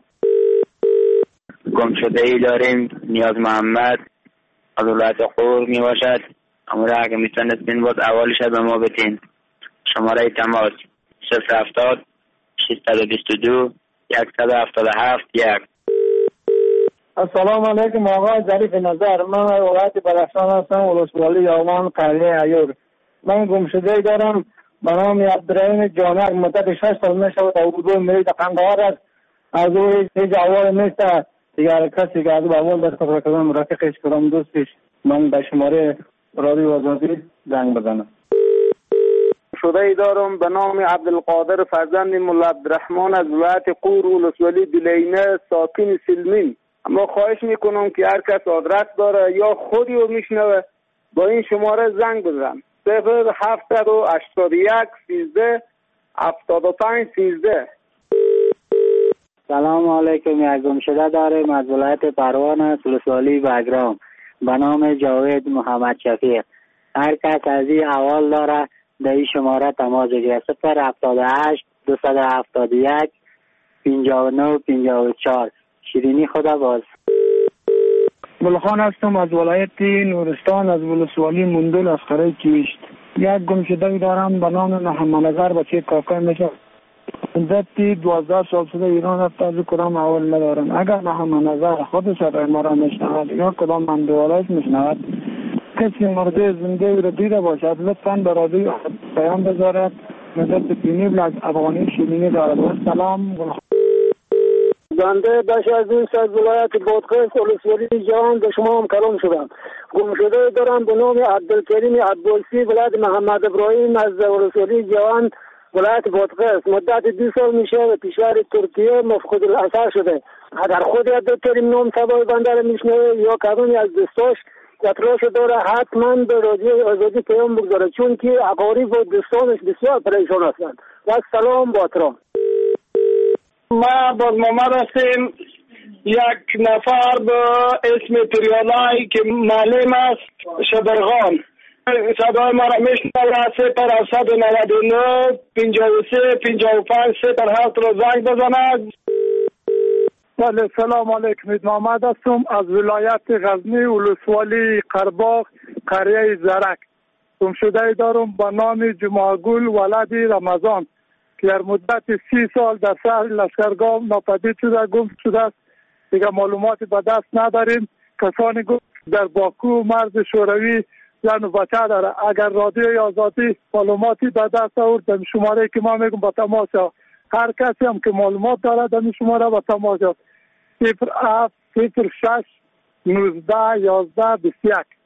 گمشده ای داریم نیاز محمد از ولایت قور می باشد. اما را اگه میتونستین باز اولش به ما بتین. شماره تماس صفر هفتاد ششصد و بیست و دو صد و هفتاد و هفت یک. السلام علیکم آقای ظریف نظر. من ولایت بدخشان هستم ولسوالی یامان قریه ایور. من گمشده دارم به نام عبدالرحیم جانک. مدت شش سال میشود اردو میری در قندهار است. از او هیچ اول نیست دیگر کسی که از او اول دست کفر کردم رفیقش کردم دوستش. من به شماره رادیو آزادی زنگ بزنم. شده ای دارم به نام عبدالقادر فرزند مولا عبدالرحمن از ولایت قور ولسوالی دلینه ساکن سلمین. اما خواهش میکنم که هر کس آدرس داره یا خودی رو میشنوه با این شماره زنگ بزن. صفر هفتصد و هشتاد و یک سیزده هفتاد و پنج سیزده. سلام علیکم. یک گمشده داریم از ولایت پروان است ولسوالی بگرام به نام جاوید محمد شفیق. هر کس از این احوال داره در این شماره تماس بگیرید. صفر هفتاد و هشت دویست و هفتاد و یک پنجاه و نه پنجاه و چهار. شیرینی خدا باز. گلخان هستم از ولایت نورستان، از ولسوالی مندل از قره کیشت. یک گمشده دارم به نام محمد نظر، بچه کاکا میشه. مدتی دوازده سال شده ایران رفت، از کدام اول ندارم. اگر محمد نظر خود صدای ما را میشنود یا کدام من دوالایش میشنود، کسی مرده زنده را دیده باشد لطفاً به رادیو پیام بذارد. مدت پینیبل از افغانی شیرینی دارد. سلام. بنده بخش عزیز از ولایت بادغیس ولسوالی جهان به شما هم کلام شدم. گمشده دارم به نام عبدالکریم عبدالسی ولایت محمد ابراهیم از ولسوالی جهان ولایت بادغیس. مدت دو سال میشه و کشور ترکیه مفقود الاثر شده. اگر خود عبدالکریم نام سبای بنده را میشنوه یا کدومی از دوستاش اطلاعش داره، حتما به رادیو آزادی پیام بگذاره، چون که اقارب و دوستانش بسیار پریشان هستند. و سلام با احترام. ما باز محمد هستیم. یک نفر به اسم تریالای که معلم است شبرغان صدای ما را میشنوه. صفر هفتصد و نود و نه پنجاه و سه پنجاه و پنج صفر هفت را زنگ بزند. بله سلام علیکم. محمد هستم از ولایت غزنی ولسوالی قرباغ قریه زرک. گمشده دارم به نام جمعگل ولد رمضان که در مدت سی سال در شهر لشکرگاه ناپدید شده، گم شده است. دیگه معلوماتی به دست نداریم. کسانی گفت در باکو و مرز شوروی زن و بچه داره. اگر رادیوی آزادی معلوماتی به دست آورد در شماره که ما میگم با تماس ها، هر کسی هم که معلومات داره در شماره با تماس ها صفر هفت صفر شش نوزده یازده بیست و یک.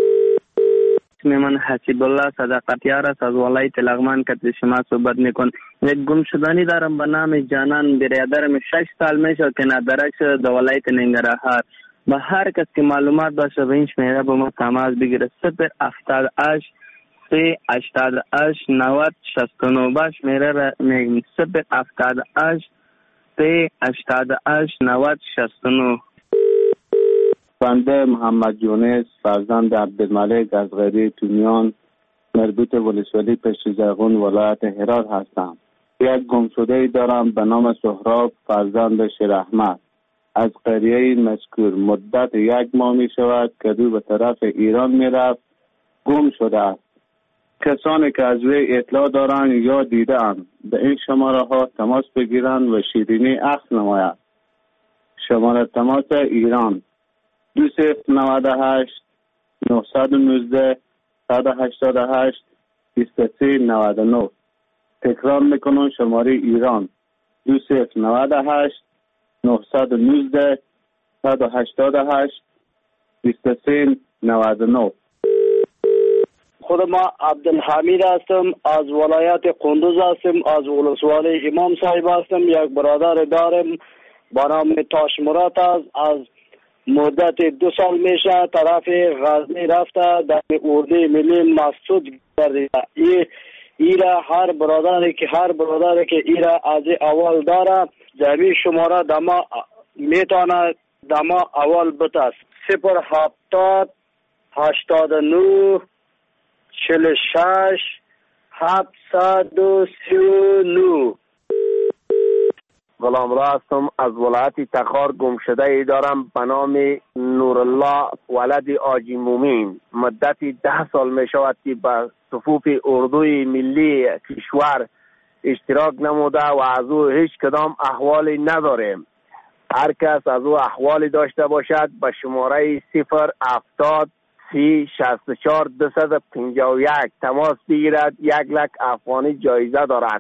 من حسیب الله صداقتیار است از ولایت لغمان که شما صحبت میکن. یک گم شدنی دارم به نام جانان برادرم، شش سال میشه که ندرک شده در ولایت ننگرهار. به هر کس که معلومات باشه به این شمیره با ما تماس بگیره. صفر هفتاد و هشت سه هشتاد و هشت نود شصت و نه. با شمیره را میگم صفر هفتاد و هشت سه هشتاد و هشت نود شصت و نه. بنده محمد یونس فرزند عبدالملک از غری تومیان مربوط ولسوالی پشت زرغون ولایت هرات هستم. یک گمشده دارم به نام سهراب فرزند شیر احمد از قریه مذکور. مدت یک ماه می شود که دو به طرف ایران می رفت، گم شده است. کسانی که از وی اطلاع دارند یا دیدند به این شماره ها تماس بگیرند و شیرینی اخذ نماید. شماره تماس ایران دو صفر نود و هشت نهصد و نوزده صد و هشتاد و هشت بیست و سه نود و نه. تکرار میکنم شماره ایران دو صفر نود و هشت نهصد و نوزده صد و هشتاد و هشت بیست و سه نود و نه. خود ما عبدالحمید هستم از ولایت قندوز هستم، از ولسوالی امام صاحب هستم. یک برادر دارم با نام تاش مراد است، از مدت دو سال میشه طرف غزنی رفته، در اردوی ملی مسعود گردیده. ای ایرا هر برادری که هر برادری که ایرا از اول داره زمین شماره دما میتونه دما اول بتاست. صفر هفتاد هشتاد و نه چل شش هفتصد و سی و نه. غلام را هستم از ولایت تخار. گمشده ای دارم به نام نورالله ولد آجی مومین. مدت ده سال می شود که به صفوف اردوی ملی کشور اشتراک نموده و از او هیچ کدام احوالی نداریم. هر کس از او احوالی داشته باشد به شماره صفر هفتاد سی شصت و چهار دویست و پنجاه و یک تماس بگیرد. یک لک افغانی جایزه دارد.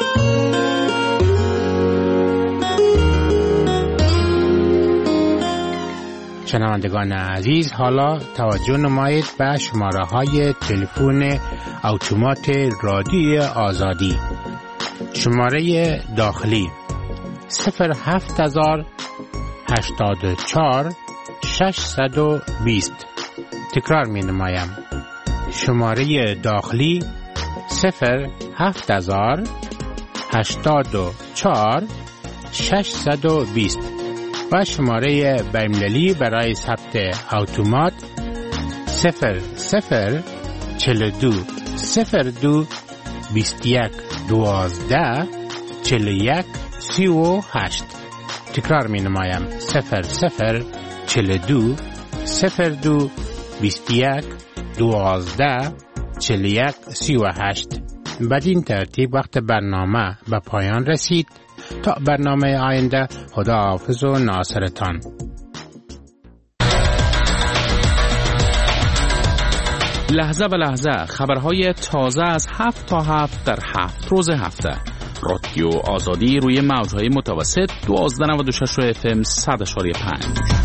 شنوندگان عزیز، حالا توجه نمایید به شماره های تلفن اتومات رادیو آزادی. شماره داخلی صفر هفت هزار هشتاد و چهار ششصد و بیست. تکرار می نمایم. شماره داخلی صفر هفت هزار هشتاد و چهار ششصد و بیست و شماره بین‌المللی برای ثبت اتومات صفر صفر چهل و دو صفر دو بیست و یک دوازده چهل و یک سی و هشت. تکرار می نمایم صفر صفر چهل و دو صفر دو بیست و یک دوازده چهل و یک سی و هشت. بدین ترتیب وقت برنامه به پایان رسید. تا برنامه آینده، خداحافظ و ناصرتان. لحظه به لحظه خبرهای تازه از هفت تا هفت در هفت روز هفته. رادیو آزادی روی موجهای متوسط دوازده نود و شش اف ام صد و پنج.